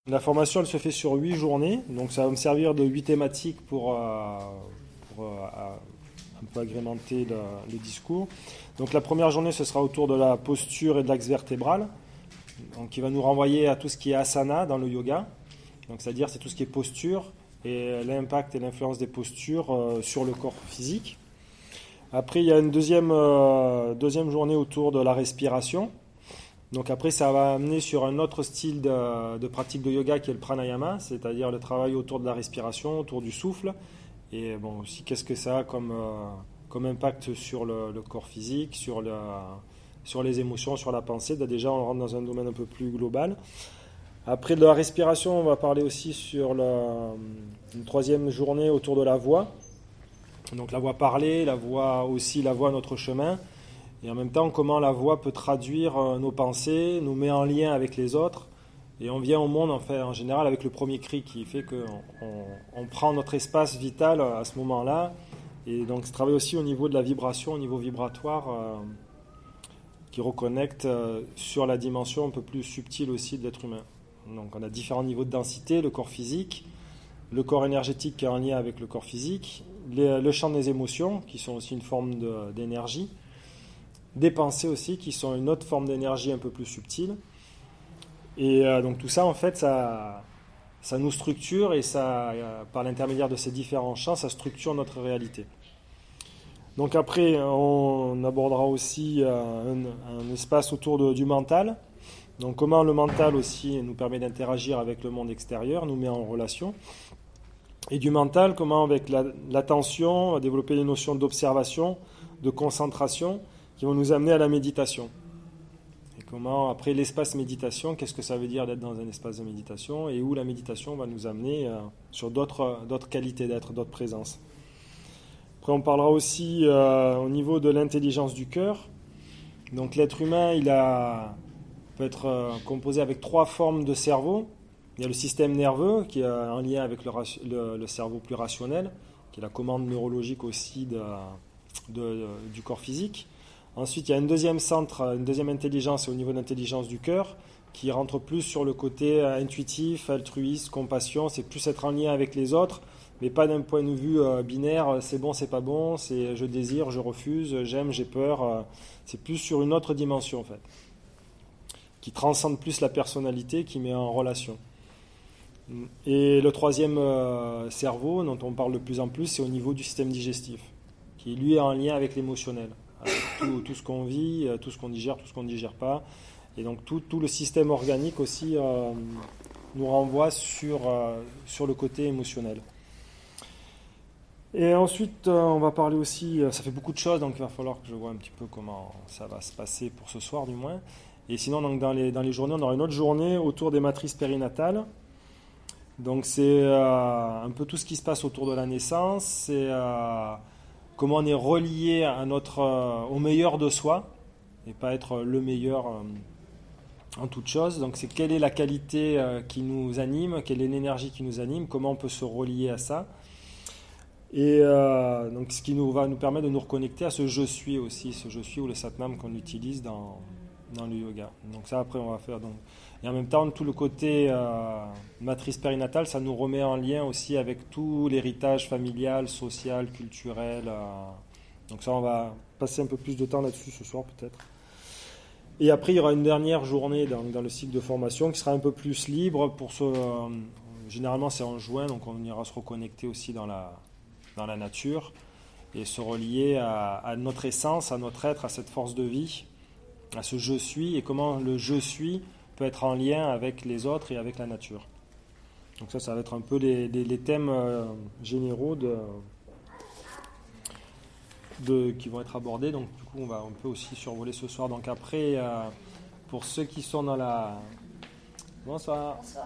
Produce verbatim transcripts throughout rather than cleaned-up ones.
La formation, elle se fait sur huit journées, donc ça va me servir de huit thématiques pour, euh, pour, euh, un peu agrémenter le, le discours. Donc la première journée, ce sera autour de la posture et de l'axe vertébral, donc qui va nous renvoyer à tout ce qui est asana dans le yoga. Donc c'est-à-dire c'est tout ce qui est posture et l'impact et l'influence des postures euh, sur le corps physique. Après, il y a une deuxième, euh, deuxième journée autour de la respiration. Donc après, ça va amener sur un autre style de, de pratique de yoga qui est le pranayama, c'est-à-dire le travail autour de la respiration, autour du souffle. Et bon, aussi, qu'est-ce que ça a comme, euh, comme impact sur le, le corps physique, sur, le, sur les émotions, sur la pensée. Déjà, on rentre dans un domaine un peu plus global. Après de la respiration, on va parler aussi sur le, une troisième journée autour de la voix. Donc la voix parlée, la voix aussi, la voix notre chemin. Et en même temps, comment la voix peut traduire nos pensées, nous met en lien avec les autres. Et on vient au monde, en fait, en général, avec le premier cri qui fait qu'on on, on prend notre espace vital à ce moment-là. Et donc, ça travaille aussi au niveau de la vibration, au niveau vibratoire, euh, qui reconnecte euh, sur la dimension un peu plus subtile aussi de l'être humain. Donc, on a différents niveaux de densité, le corps physique, le corps énergétique qui est en lien avec le corps physique, les, le champ des émotions, qui sont aussi une forme de, d'énergie, des pensées aussi, qui sont une autre forme d'énergie un peu plus subtile. Et euh, donc tout ça, en fait, ça, ça nous structure et ça, euh, par l'intermédiaire de ces différents champs, ça structure notre réalité. Donc après, on abordera aussi euh, un, un espace autour de, du mental. Donc comment le mental aussi nous permet d'interagir avec le monde extérieur, nous met en relation. Et du mental, comment avec la, l'attention, développer les notions d'observation, de concentration, qui vont nous amener à la méditation. Et comment, après l'espace méditation, qu'est-ce que ça veut dire d'être dans un espace de méditation et où la méditation va nous amener euh, sur d'autres, d'autres qualités d'être, d'autres présences. Après, on parlera aussi euh, au niveau de l'intelligence du cœur. Donc l'être humain, il a, peut être euh, composé avec trois formes de cerveau. Il y a le système nerveux qui est en lien avec le, le, le cerveau plus rationnel, qui est la commande neurologique aussi de, de, de, du corps physique. Ensuite, il y a une deuxième centre, une deuxième intelligence au niveau de l'intelligence du cœur, qui rentre plus sur le côté intuitif, altruiste, compassion. C'est plus être en lien avec les autres, mais pas d'un point de vue euh, binaire. C'est bon, c'est pas bon. C'est je désire, je refuse, j'aime, j'ai peur. Euh, c'est plus sur une autre dimension en fait, qui transcende plus la personnalité, qui met en relation. Et le troisième euh, cerveau, dont on parle de plus en plus, c'est au niveau du système digestif, qui lui est en lien avec l'émotionnel. Tout, tout ce qu'on vit, tout ce qu'on digère, tout ce qu'on ne digère pas. Et donc tout, tout le système organique aussi euh, nous renvoie sur, euh, sur le côté émotionnel. Et ensuite, euh, on va parler aussi, euh, ça fait beaucoup de choses, donc il va falloir que je vois un petit peu comment ça va se passer pour ce soir du moins. Et sinon, donc, dans, les, dans les journées, on aura une autre journée autour des matrices périnatales. Donc c'est euh, un peu tout ce qui se passe autour de la naissance, c'est... Euh, comment on est relié à notre, euh, au meilleur de soi, et pas être le meilleur euh, en toute chose. Donc c'est quelle est la qualité euh, qui nous anime, quelle est l'énergie qui nous anime, comment on peut se relier à ça. Et euh, donc ce qui nous va nous permettre de nous reconnecter à ce je suis aussi, ce je suis ou le satnam qu'on utilise dans, dans le yoga. Donc ça après on va faire... Donc, et en même temps, tout le côté euh, matrice périnatale, ça nous remet en lien aussi avec tout l'héritage familial, social, culturel. Euh. Donc ça, on va passer un peu plus de temps là-dessus ce soir peut-être. Et après, il y aura une dernière journée dans, dans le cycle de formation qui sera un peu plus libre. Pour ce, euh, généralement, c'est en juin, donc on ira se reconnecter aussi dans la, dans la nature et se relier à, à notre essence, à notre être, à cette force de vie, à ce je suis et comment le je suis peut être en lien avec les autres et avec la nature. Donc ça, ça va être un peu les, les, les thèmes euh, généraux de, de, qui vont être abordés. Donc du coup, on va on peut aussi survoler ce soir. Donc après, euh, pour ceux qui sont dans la... Bonsoir. Bonsoir.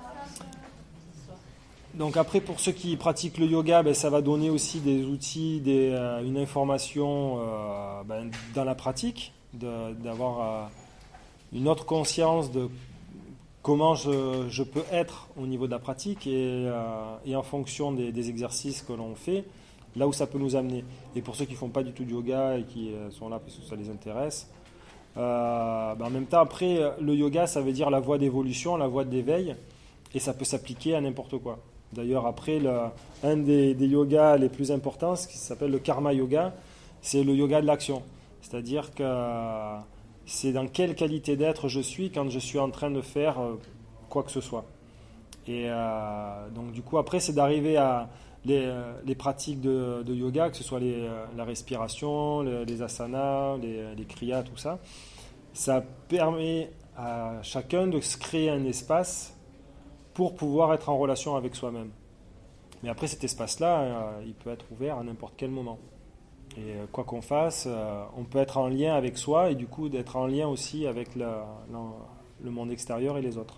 Donc après, pour ceux qui pratiquent le yoga, ben, ça va donner aussi des outils, des, euh, une information euh, ben, dans la pratique, de, d'avoir euh, une autre conscience de comment je, je peux être au niveau de la pratique et, euh, et en fonction des, des exercices que l'on fait, là où ça peut nous amener. Et pour ceux qui ne font pas du tout de yoga et qui euh, sont là parce que ça les intéresse, euh, ben en même temps, après, le yoga, ça veut dire la voie d'évolution, la voie d'éveil. et ça peut s'appliquer à n'importe quoi. D'ailleurs, après, le, un des, des yogas les plus importants, ce qui s'appelle le karma yoga, c'est le yoga de l'action. C'est-à-dire que c'est dans quelle qualité d'être je suis quand je suis en train de faire quoi que ce soit. Et euh, donc, du coup, après, c'est d'arriver à les, les pratiques de, de yoga, que ce soit les, la respiration, les, les asanas, les, les kriyas, tout ça. Ça permet à chacun de se créer un espace pour pouvoir être en relation avec soi-même. Mais après, cet espace-là, euh, il peut être ouvert à n'importe quel moment. Et euh, quoi qu'on fasse, euh, on peut être en lien avec soi et du coup d'être en lien aussi avec la, la, le monde extérieur et les autres.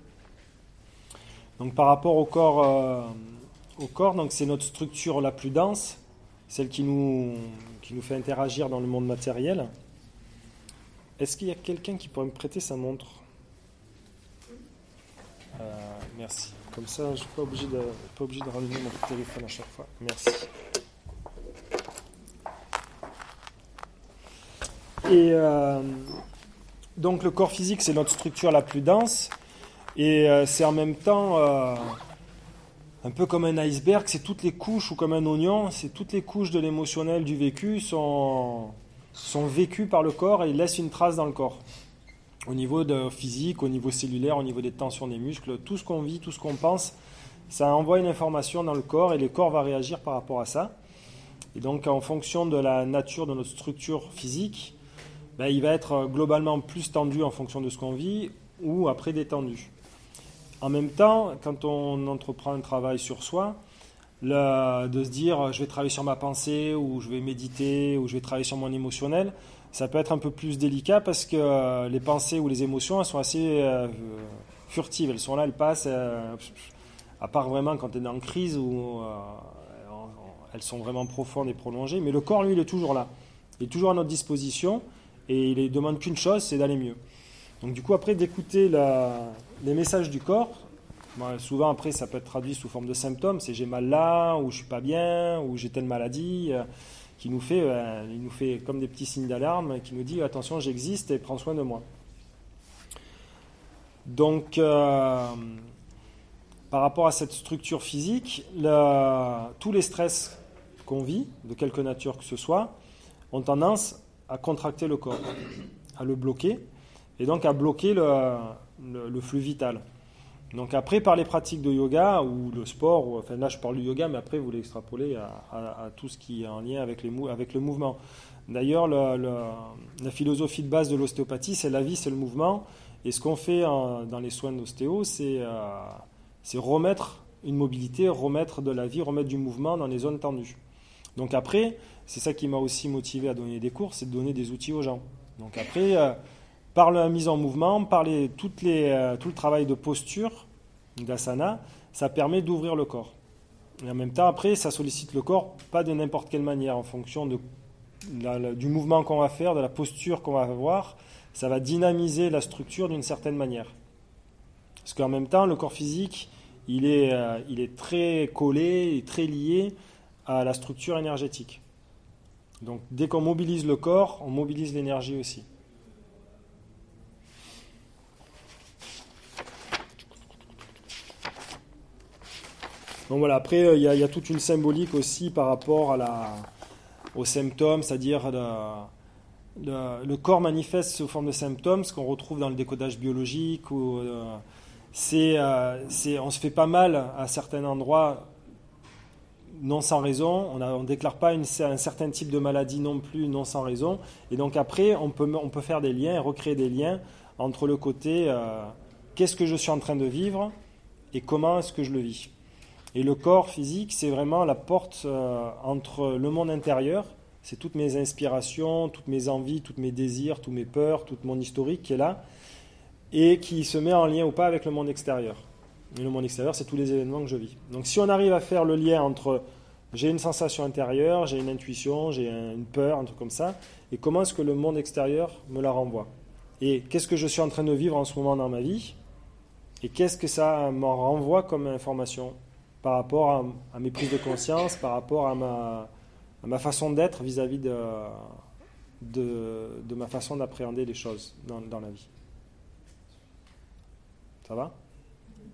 Donc par rapport au corps, euh, au corps, donc c'est notre structure la plus dense, celle qui nous, qui nous fait interagir dans le monde matériel. Est-ce qu'il y a quelqu'un qui pourrait me prêter sa montre ? Euh, merci. Comme ça, je ne suis pas obligé de, pas obligé de rallumer mon téléphone à chaque fois. Merci. Et euh, donc le corps physique, c'est notre structure la plus dense. Et euh, c'est en même temps euh, un peu comme un iceberg. C'est toutes les couches, ou comme un oignon, c'est toutes les couches de l'émotionnel, du vécu sont, sont vécues par le corps et laissent une trace dans le corps. Au niveau de physique, au niveau cellulaire, au niveau des tensions des muscles, tout ce qu'on vit, tout ce qu'on pense, ça envoie une information dans le corps et le corps va réagir par rapport à ça. Et donc en fonction de la nature de notre structure physique, ben, il va être globalement plus tendu en fonction de ce qu'on vit ou après détendu. En même temps, quand on entreprend un travail sur soi, le, de se dire je vais travailler sur ma pensée ou je vais méditer ou je vais travailler sur mon émotionnel, ça peut être un peu plus délicat parce que euh, les pensées ou les émotions, elles sont assez euh, furtives. Elles sont là, elles passent, euh, à part vraiment quand on est en crise où euh, elles sont vraiment profondes et prolongées. Mais le corps, lui, il est toujours là. Il est toujours à notre disposition et il ne demande qu'une chose, c'est d'aller mieux. Donc du coup, après, d'écouter la, les messages du corps, bon, souvent après, ça peut être traduit sous forme de symptômes. C'est j'ai mal là, ou je ne suis pas bien, ou j'ai telle maladie. Euh, qui nous fait, euh, il nous fait comme des petits signes d'alarme, qui nous dit attention, j'existe et prends soin de moi. Donc, euh, par rapport à cette structure physique, le, tous les stress qu'on vit, de quelque nature que ce soit, ont tendance à contracter le corps, à le bloquer, et donc à bloquer le, le, le flux vital. Donc après, par les pratiques de yoga ou le sport, ou, enfin là je parle du yoga, mais après vous l'extrapolez à, à, à tout ce qui est en lien avec, les mou- avec le mouvement. D'ailleurs, le, le, la philosophie de base de l'ostéopathie, c'est la vie, c'est le mouvement. Et ce qu'on fait en, dans les soins d'ostéo, c'est, euh, c'est remettre une mobilité, remettre de la vie, remettre du mouvement dans les zones tendues. Donc après, c'est ça qui m'a aussi motivé à donner des cours, c'est de donner des outils aux gens. Donc après... Euh, par la mise en mouvement, par les, toutes les, euh, tout le travail de posture, d'asana, ça permet d'ouvrir le corps. Et en même temps, après, ça sollicite le corps, pas de n'importe quelle manière, en fonction de, la, la, du mouvement qu'on va faire, de la posture qu'on va avoir, ça va dynamiser la structure d'une certaine manière. Parce qu'en même temps, le corps physique, il est, euh, il est très collé et très lié à la structure énergétique. Donc, dès qu'on mobilise le corps, on mobilise l'énergie aussi. Donc voilà, après, il y, y a toute une symbolique aussi par rapport à la, aux symptômes, c'est-à-dire le, le, le corps manifeste sous forme de symptômes, ce qu'on retrouve dans le décodage biologique. Ou, euh, c'est, euh, c'est, on se fait pas mal à certains endroits, non sans raison. On ne déclare pas une, un certain type de maladie non plus, non sans raison. Et donc après, on peut, on peut faire des liens et recréer des liens entre le côté euh, qu'est-ce que je suis en train de vivre et comment est-ce que je le vis. Et le corps physique, c'est vraiment la porte euh, entre le monde intérieur, c'est toutes mes inspirations, toutes mes envies, tous mes désirs, tous mes peurs, tout mon historique qui est là, et qui se met en lien ou pas avec le monde extérieur. Et le monde extérieur, c'est tous les événements que je vis. Donc si on arrive à faire le lien entre j'ai une sensation intérieure, j'ai une intuition, j'ai une peur, un truc comme ça, et comment est-ce que le monde extérieur me la renvoie ? Et qu'est-ce que je suis en train de vivre en ce moment dans ma vie ? Et qu'est-ce que ça m'en renvoie comme information ? Par rapport à, à mes prises de conscience, par rapport à ma, à ma façon d'être vis-à-vis de, de, de ma façon d'appréhender les choses dans, dans la vie. Ça va ?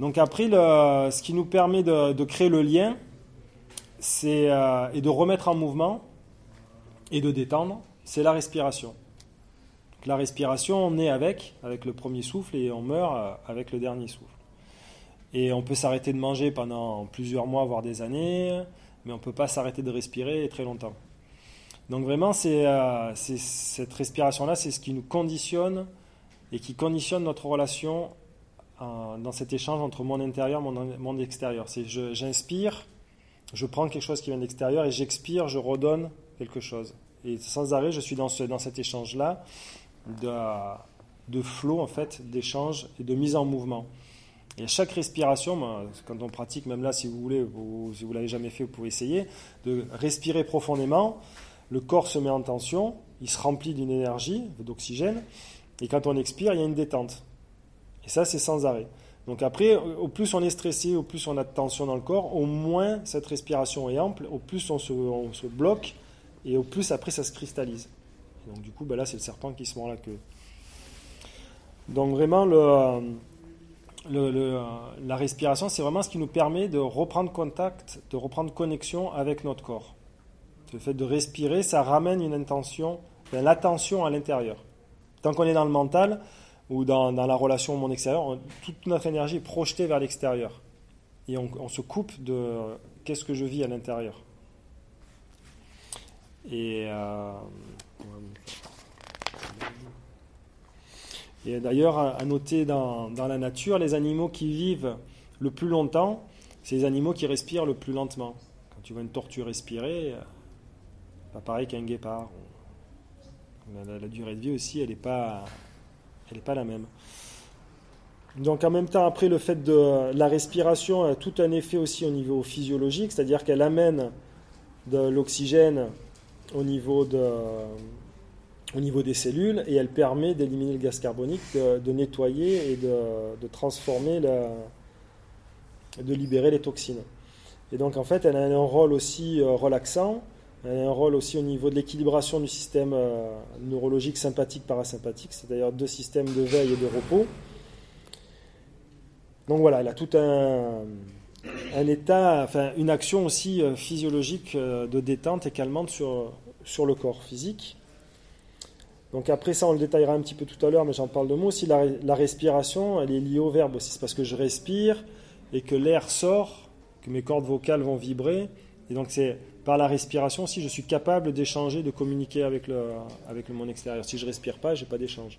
Donc après, le, ce qui nous permet de, de créer le lien, c'est, euh, et de remettre en mouvement et de détendre, c'est la respiration. Donc la respiration, on est avec, avec le premier souffle, et on meurt euh, avec le dernier souffle. Et on peut s'arrêter de manger pendant plusieurs mois, voire des années, mais on ne peut pas s'arrêter de respirer très longtemps. Donc vraiment, c'est, euh, c'est, cette respiration-là, c'est ce qui nous conditionne et qui conditionne notre relation euh, dans cet échange entre mon intérieur et mon monde extérieur. C'est je, j'inspire, je prends quelque chose qui vient de l'extérieur, et j'expire, je redonne quelque chose. Et sans arrêt, je suis dans, ce, dans cet échange-là de, de flow, en fait, d'échange et de mise en mouvement. Et à chaque respiration, quand on pratique, même là, si vous voulez, vous, si vous ne l'avez jamais fait, vous pouvez essayer, de respirer profondément. Le corps se met en tension, il se remplit d'une énergie, d'oxygène, et quand on expire, il y a une détente. Et ça, c'est sans arrêt. Donc après, au plus on est stressé, au plus on a de tension dans le corps, au moins cette respiration est ample, au plus on se, on se bloque, et au plus après ça se cristallise. Et donc du coup, ben là, c'est le serpent qui se mord la queue. Donc vraiment, le... Le, le, la respiration, c'est vraiment ce qui nous permet de reprendre contact, de reprendre connexion avec notre corps. Le fait de respirer, ça ramène une intention, enfin, l'attention à l'intérieur. Tant qu'on est dans le mental ou dans, dans la relation au monde extérieur, on, toute notre énergie est projetée vers l'extérieur. Et on, on se coupe de euh, qu'est-ce que je vis à l'intérieur. Et... Euh, Et d'ailleurs, à noter dans, dans la nature, les animaux qui vivent le plus longtemps, c'est les animaux qui respirent le plus lentement. Quand tu vois une tortue respirer, pas pareil qu'un guépard. La, la durée de vie aussi, elle n'est pas, elle n'est pas la même. Donc en même temps, après, le fait de la respiration a tout un effet aussi au niveau physiologique, c'est-à-dire qu'elle amène de l'oxygène au niveau de... au niveau des cellules, et elle permet d'éliminer le gaz carbonique, de, de nettoyer et de, de transformer, la, de libérer les toxines. Et donc en fait, elle a un rôle aussi euh, relaxant, elle a un rôle aussi au niveau de l'équilibration du système euh, neurologique sympathique-parasympathique, c'est-à-dire deux systèmes de veille et de repos. Donc voilà, elle a tout un, un état, enfin une action aussi euh, physiologique euh, de détente et calmante sur, sur le corps physique. Donc après ça, on le détaillera un petit peu tout à l'heure, mais j'en parle de mots aussi. La, la respiration, elle est liée au verbe aussi. C'est parce que je respire et que l'air sort, que mes cordes vocales vont vibrer. Et donc c'est par la respiration aussi, je suis capable d'échanger, de communiquer avec le, avec le monde extérieur. Si je ne respire pas, je n'ai pas d'échange.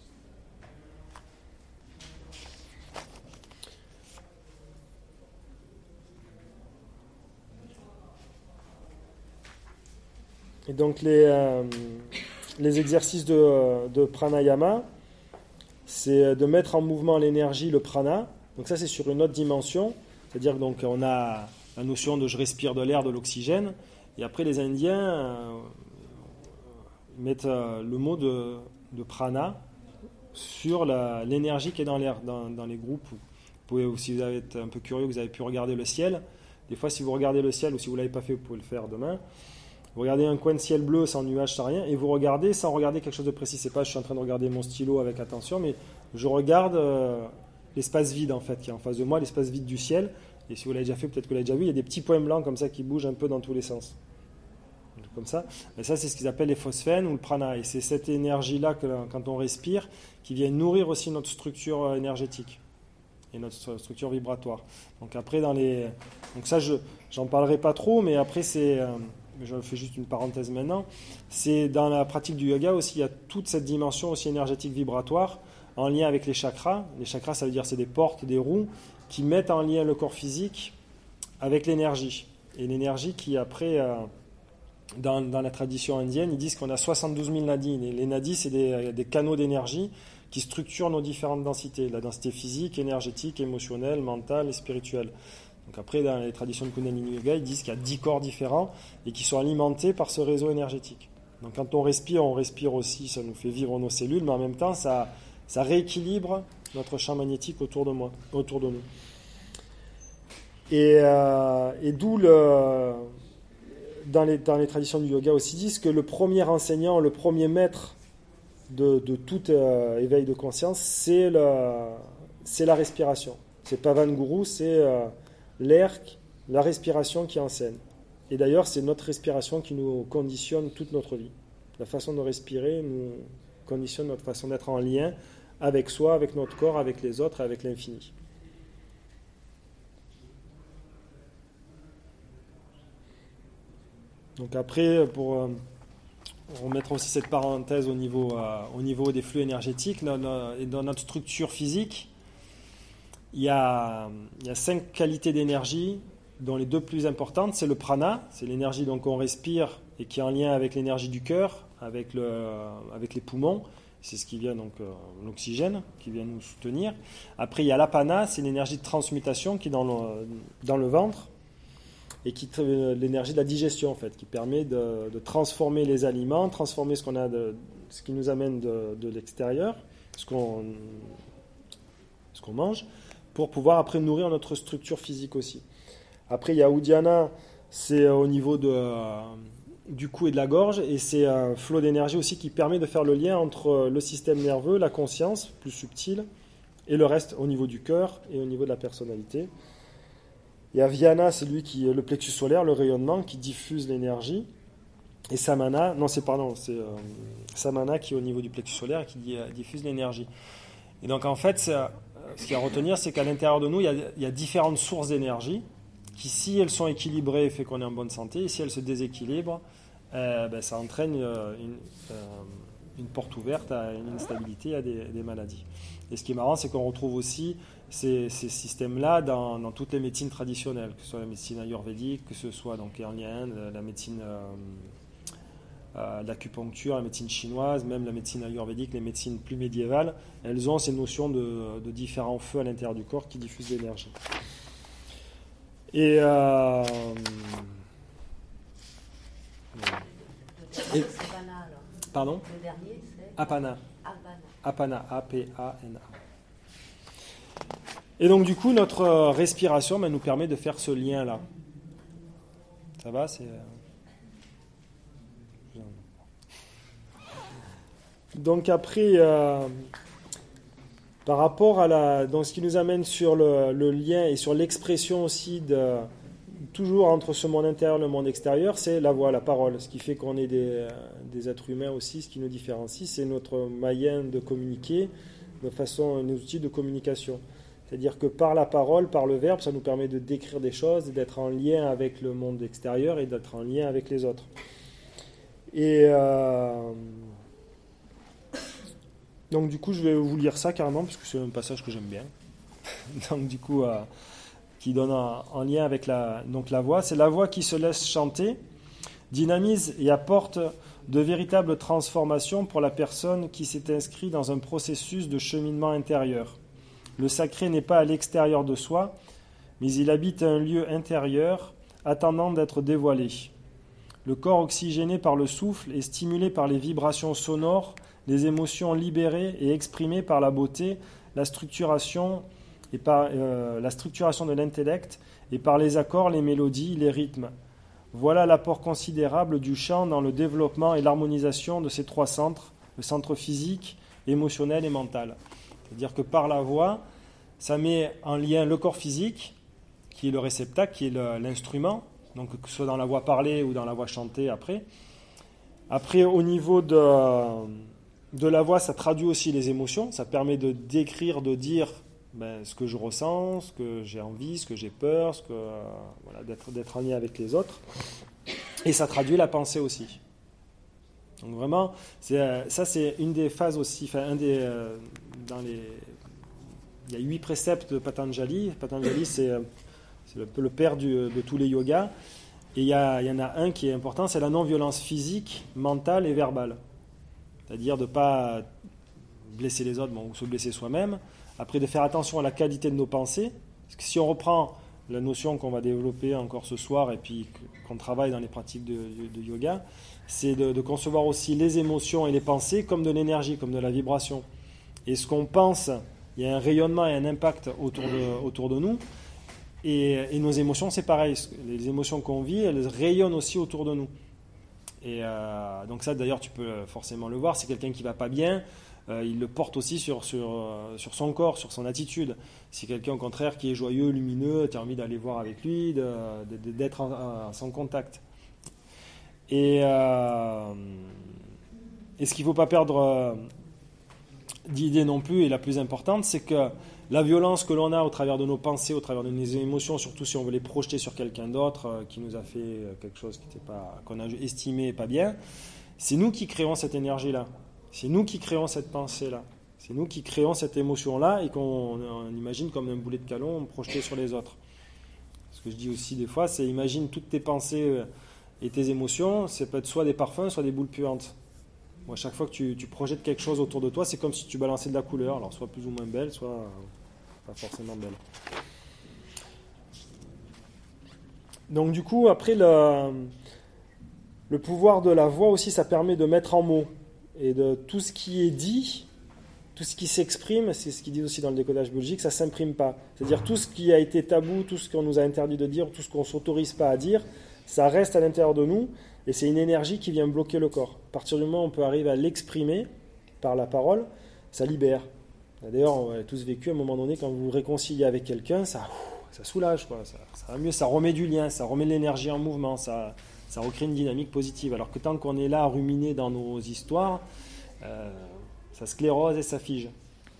Et donc les... Euh, Les exercices de, de pranayama, c'est de mettre en mouvement l'énergie, le prana. Donc ça, c'est sur une autre dimension. C'est-à-dire donc on a la notion de je respire de l'air, de l'oxygène. Et après, les Indiens euh, mettent euh, le mot de, de prana sur la, l'énergie qui est dans l'air, dans, dans les groupes. Vous pouvez, si vous avez été un peu curieux, vous avez pu regarder le ciel. Des fois, si vous regardez le ciel, ou si vous ne l'avez pas fait, vous pouvez le faire demain. Vous regardez un coin de ciel bleu sans nuage, sans rien, et vous regardez sans regarder quelque chose de précis. C'est pas je suis en train de regarder mon stylo avec attention, mais je regarde euh, l'espace vide en fait qui est en face de moi, l'espace vide du ciel. Et si vous l'avez déjà fait, peut-être que vous l'avez déjà vu, il y a des petits points blancs comme ça qui bougent un peu dans tous les sens. Comme ça. Et ça, c'est ce qu'ils appellent les phosphènes ou le prana. Et c'est cette énergie-là que quand on respire, qui vient nourrir aussi notre structure énergétique et notre structure vibratoire. Donc après, dans les, donc ça, je j'en parlerai pas trop, mais après c'est euh, je fais juste une parenthèse maintenant, c'est dans la pratique du yoga aussi, il y a toute cette dimension aussi énergétique vibratoire en lien avec les chakras. Les chakras, ça veut dire c'est des portes, des roues qui mettent en lien le corps physique avec l'énergie. Et l'énergie qui après, euh, dans, dans la tradition indienne, ils disent qu'on a soixante-douze mille nadis. Et les nadis, c'est des, des canaux d'énergie qui structurent nos différentes densités. La densité physique, énergétique, émotionnelle, mentale et spirituelle. Donc après, dans les traditions de Kundalini Yoga, ils disent qu'il y a dix corps différents et qui sont alimentés par ce réseau énergétique. Donc quand on respire, on respire aussi, ça nous fait vivre nos cellules, mais en même temps, ça, ça rééquilibre notre champ magnétique autour de, moi, autour de nous. Et, euh, et d'où, le, dans, les, dans les traditions du yoga aussi, disent que le premier enseignant, le premier maître de, de tout euh, éveil de conscience, c'est, le, c'est la respiration. C'est Pavan Guru, c'est euh, l'air, la respiration qui enseigne. Et d'ailleurs, c'est notre respiration qui nous conditionne toute notre vie. La façon de respirer nous conditionne notre façon d'être en lien avec soi, avec notre corps, avec les autres et avec l'infini. Donc après, pour euh, remettre aussi cette parenthèse au niveau, euh, au niveau des flux énergétiques, dans, dans, et dans notre structure physique, il y a, il y a cinq qualités d'énergie, dont les deux plus importantes, c'est le prana, c'est l'énergie donc qu'on respire et qui est en lien avec l'énergie du cœur, avec, le, avec les poumons. C'est ce qui vient donc euh, l'oxygène qui vient nous soutenir. Après, il y a l'apana, c'est l'énergie de transmutation qui est dans le, dans le ventre et qui l'énergie de la digestion en fait, qui permet de, de transformer les aliments, transformer ce qu'on a, de, ce qui nous amène de, de l'extérieur, ce qu'on, ce qu'on mange, pour pouvoir après nourrir notre structure physique aussi. Après, il y a Uddiyana, c'est au niveau de, euh, du cou et de la gorge, et c'est un flot d'énergie aussi qui permet de faire le lien entre le système nerveux, la conscience, plus subtile, et le reste au niveau du cœur et au niveau de la personnalité. Il y a Vyana, c'est lui qui est le plexus solaire, le rayonnement, qui diffuse l'énergie. Et Samana, non, c'est pardon, c'est euh, Samana qui est au niveau du plexus solaire et qui euh, diffuse l'énergie. Et donc en fait, c'est, euh, ce qu'il y a à retenir, c'est qu'à l'intérieur de nous, il y a, il y a différentes sources d'énergie qui, si elles sont équilibrées, fait qu'on est en bonne santé, et si elles se déséquilibrent, euh, ben, ça entraîne euh, une, euh, une porte ouverte à une instabilité, à des, des maladies. Et ce qui est marrant, c'est qu'on retrouve aussi ces, ces systèmes-là dans, dans toutes les médecines traditionnelles, que ce soit la médecine ayurvédique, que ce soit donc en lien, la médecine, euh, euh, l'acupuncture, la médecine chinoise, même la médecine ayurvédique, les médecines plus médiévales, elles ont ces notions de, de différents feux à l'intérieur du corps qui diffusent l'énergie. Et, euh, et pardon. Le dernier, c'est Apana. Apana. Apana, A P A N A. Et donc du coup, notre respiration ben, nous permet de faire ce lien-là. Ça va, c'est... Donc après, euh, par rapport à la... Donc ce qui nous amène sur le, le lien et sur l'expression aussi de... Toujours entre ce monde intérieur et le monde extérieur, c'est la voix, la parole. Ce qui fait qu'on est des, des êtres humains aussi, ce qui nous différencie, c'est notre moyen de communiquer, de façon, nos outils de communication. C'est-à-dire que par la parole, par le verbe, ça nous permet de décrire des choses, d'être en lien avec le monde extérieur et d'être en lien avec les autres. Et euh, donc du coup, je vais vous lire ça carrément, parce que c'est un passage que j'aime bien. Donc du coup... Euh, qui donne en, en lien avec la, donc la voix. C'est la voix qui se laisse chanter, dynamise et apporte de véritables transformations pour la personne qui s'est inscrite dans un processus de cheminement intérieur. Le sacré n'est pas à l'extérieur de soi, mais il habite un lieu intérieur attendant d'être dévoilé. Le corps oxygéné par le souffle et stimulé par les vibrations sonores, les émotions libérées et exprimées par la beauté, la structuration et par euh, la structuration de l'intellect et par les accords, les mélodies, les rythmes. Voilà l'apport considérable du chant dans le développement et l'harmonisation de ces trois centres, le centre physique, émotionnel et mental. C'est-à-dire que par la voix, ça met en lien le corps physique, qui est le réceptacle, qui est le, l'instrument, donc que ce soit dans la voix parlée ou dans la voix chantée après. Après, au niveau de, de la voix, ça traduit aussi les émotions, ça permet de décrire, de dire ben, ce que je ressens, ce que j'ai envie, ce que j'ai peur, ce que, euh, voilà, d'être, d'être en lien avec les autres. Et ça traduit la pensée aussi. Donc vraiment, c'est, euh, ça c'est une des phases aussi, enfin un des, euh, dans les, il y a huit préceptes de Patanjali. Patanjali c'est, euh, c'est le, le père du, de tous les yogas. Et il y, a, il y en a un qui est important, c'est la non-violence physique, mentale et verbale. C'est-à-dire de ne pas blesser les autres, bon, ou se blesser soi-même. Après, de faire attention à la qualité de nos pensées. Parce que si on reprend la notion qu'on va développer encore ce soir et puis qu'on travaille dans les pratiques de, de, de yoga, c'est de, de concevoir aussi les émotions et les pensées comme de l'énergie, comme de la vibration. Et ce qu'on pense, il y a un rayonnement et un impact autour de, autour de nous. Et, et nos émotions, c'est pareil. Les émotions qu'on vit, elles rayonnent aussi autour de nous. Et euh, donc ça, d'ailleurs, tu peux forcément le voir. C'est quelqu'un qui ne va pas bien. euh, il le porte aussi sur, sur, euh, sur son corps, sur son attitude. Si quelqu'un au contraire qui est joyeux, lumineux, tu as envie d'aller voir avec lui, de, de, d'être en, en son contact. Et, euh, et ce qu'il ne faut pas perdre euh, d'idée non plus, et la plus importante, c'est que la violence que l'on a au travers de nos pensées, au travers de nos émotions, surtout si on veut les projeter sur quelqu'un d'autre euh, qui nous a fait euh, quelque chose qui était pas, qu'on a estimé pas bien, c'est nous qui créons cette énergie-là. C'est nous qui créons cette pensée-là. C'est nous qui créons cette émotion-là et qu'on on imagine comme un boulet de canon projeté sur les autres. Ce que je dis aussi des fois, c'est imagine toutes tes pensées et tes émotions, ça peut être soit des parfums, soit des boules puantes. Moi, chaque fois que tu, tu projettes quelque chose autour de toi, c'est comme si tu balançais de la couleur, alors soit plus ou moins belle, soit euh, pas forcément belle. Donc du coup, après, le, le pouvoir de la voix aussi, ça permet de mettre en mots. Et de tout ce qui est dit, tout ce qui s'exprime, c'est ce qu'ils disent aussi dans le décodage biologique, ça ne s'imprime pas. C'est-à-dire tout ce qui a été tabou, tout ce qu'on nous a interdit de dire, tout ce qu'on ne s'autorise pas à dire, ça reste à l'intérieur de nous, et c'est une énergie qui vient bloquer le corps. À partir du moment où on peut arriver à l'exprimer par la parole, ça libère. D'ailleurs, on a tous vécu à un moment donné, quand vous vous réconciliez avec quelqu'un, ça, ça soulage, quoi. Ça, ça va mieux, ça remet du lien, ça remet de l'énergie en mouvement, ça, ça recrée une dynamique positive. Alors que tant qu'on est là à ruminer dans nos histoires, euh, ça sclérose et ça fige.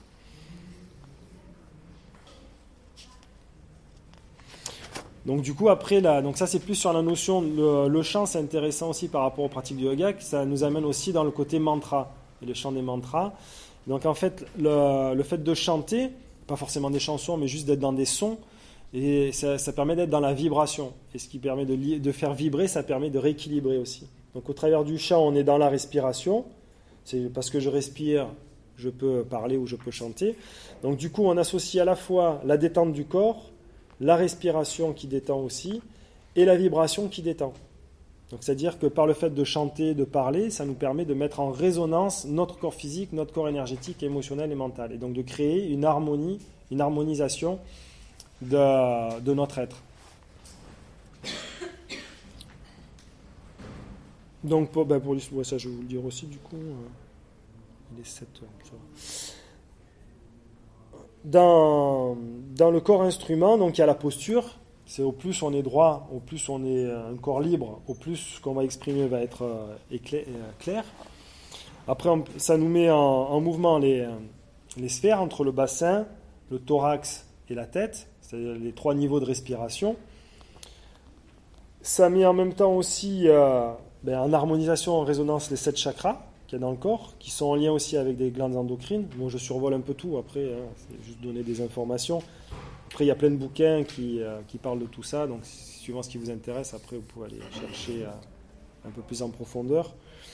Donc du coup après là, donc ça c'est plus sur la notion le, le chant, c'est intéressant aussi par rapport aux pratiques du yoga, que ça nous amène aussi dans le côté mantra et le chant des mantras. Donc en fait le, le fait de chanter, pas forcément des chansons, mais juste d'être dans des sons, et ça, ça permet d'être dans la vibration. Et ce qui permet de, li- de faire vibrer, ça permet de rééquilibrer aussi. Donc au travers du chant, on est dans la respiration. C'est parce que je respire, je peux parler ou je peux chanter. Donc du coup, on associe à la fois la détente du corps, la respiration qui détend aussi, et la vibration qui détend. Donc c'est-à-dire que par le fait de chanter, de parler, ça nous permet de mettre en résonance notre corps physique, notre corps énergétique, émotionnel et mental. Et donc de créer une harmonie, une harmonisation de, de notre être. Donc pour, ben pour ouais, ça je vais vous le dire aussi du coup. Euh, il est sept heures. Ça va. Dans, dans le corps instrument, donc il y a la posture. C'est au plus on est droit, au plus on est un corps libre, au plus ce qu'on va exprimer va être euh, éclair, euh, clair. Après, on, ça nous met en, en mouvement les, les sphères entre le bassin, le thorax et la tête, c'est-à-dire les trois niveaux de respiration. Ça met en même temps aussi euh, ben, en harmonisation, en résonance, les sept chakras qu'il y a dans le corps, qui sont en lien aussi avec des glandes endocrines. Bon, je survole un peu tout, après, hein, c'est juste donner des informations. Après, il y a plein de bouquins qui, euh, qui parlent de tout ça, donc suivant ce qui vous intéresse, après, vous pouvez aller chercher euh, un peu plus en profondeur.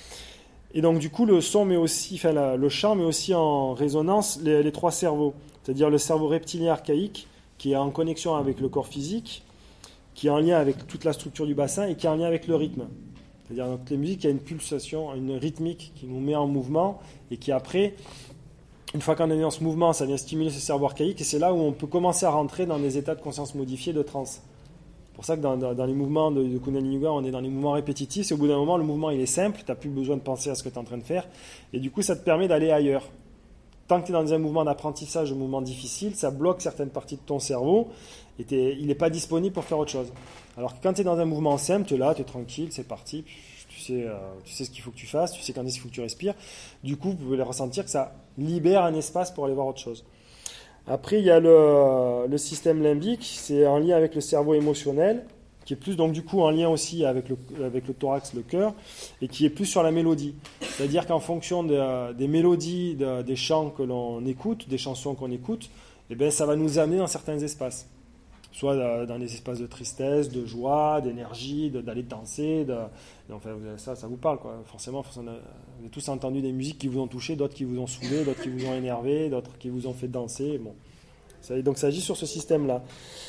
Et donc, du coup, le son, mais aussi, enfin, la, le chant, met aussi en résonance les, les trois cerveaux, c'est-à-dire le cerveau reptilien archaïque, qui est en connexion avec le corps physique, qui est en lien avec toute la structure du bassin et qui est en lien avec le rythme. C'est-à-dire dans toutes les musiques, il y a une pulsation, une rythmique qui nous met en mouvement et qui après, une fois qu'on est dans ce mouvement, ça vient stimuler ce cerveau archaïque et c'est là où on peut commencer à rentrer dans des états de conscience modifiés, de transe. C'est pour ça que dans, dans, dans les mouvements de, de Kundalini Yoga, on est dans les mouvements répétitifs et au bout d'un moment, le mouvement il est simple, tu n'as plus besoin de penser à ce que tu es en train de faire et du coup, ça te permet d'aller ailleurs. Tant que tu es dans un mouvement d'apprentissage, un mouvement difficile, ça bloque certaines parties de ton cerveau et il n'est pas disponible pour faire autre chose. Alors que quand tu es dans un mouvement simple, tu es là, tu es tranquille, c'est parti, tu sais, euh, tu sais ce qu'il faut que tu fasses, tu sais quand est-ce qu'il faut que tu respires. Du coup, vous pouvez ressentir que ça libère un espace pour aller voir autre chose. Après, il y a le, le système limbique, c'est en lien avec le cerveau émotionnel, qui est plus donc du coup en lien aussi avec le, avec le thorax, le cœur, et qui est plus sur la mélodie. C'est-à-dire qu'en fonction de, des mélodies, de, des chants que l'on écoute, des chansons qu'on écoute, eh bien, ça va nous amener dans certains espaces. Soit dans des espaces de tristesse, de joie, d'énergie, de, d'aller danser. De, enfin, ça, ça vous parle, quoi. Forcément, vous avez tous entendu des musiques qui vous ont touché, d'autres qui vous ont saoulé, d'autres qui vous ont énervé, d'autres qui vous ont fait danser. Bon. Ça, donc ça agit sur ce système-là.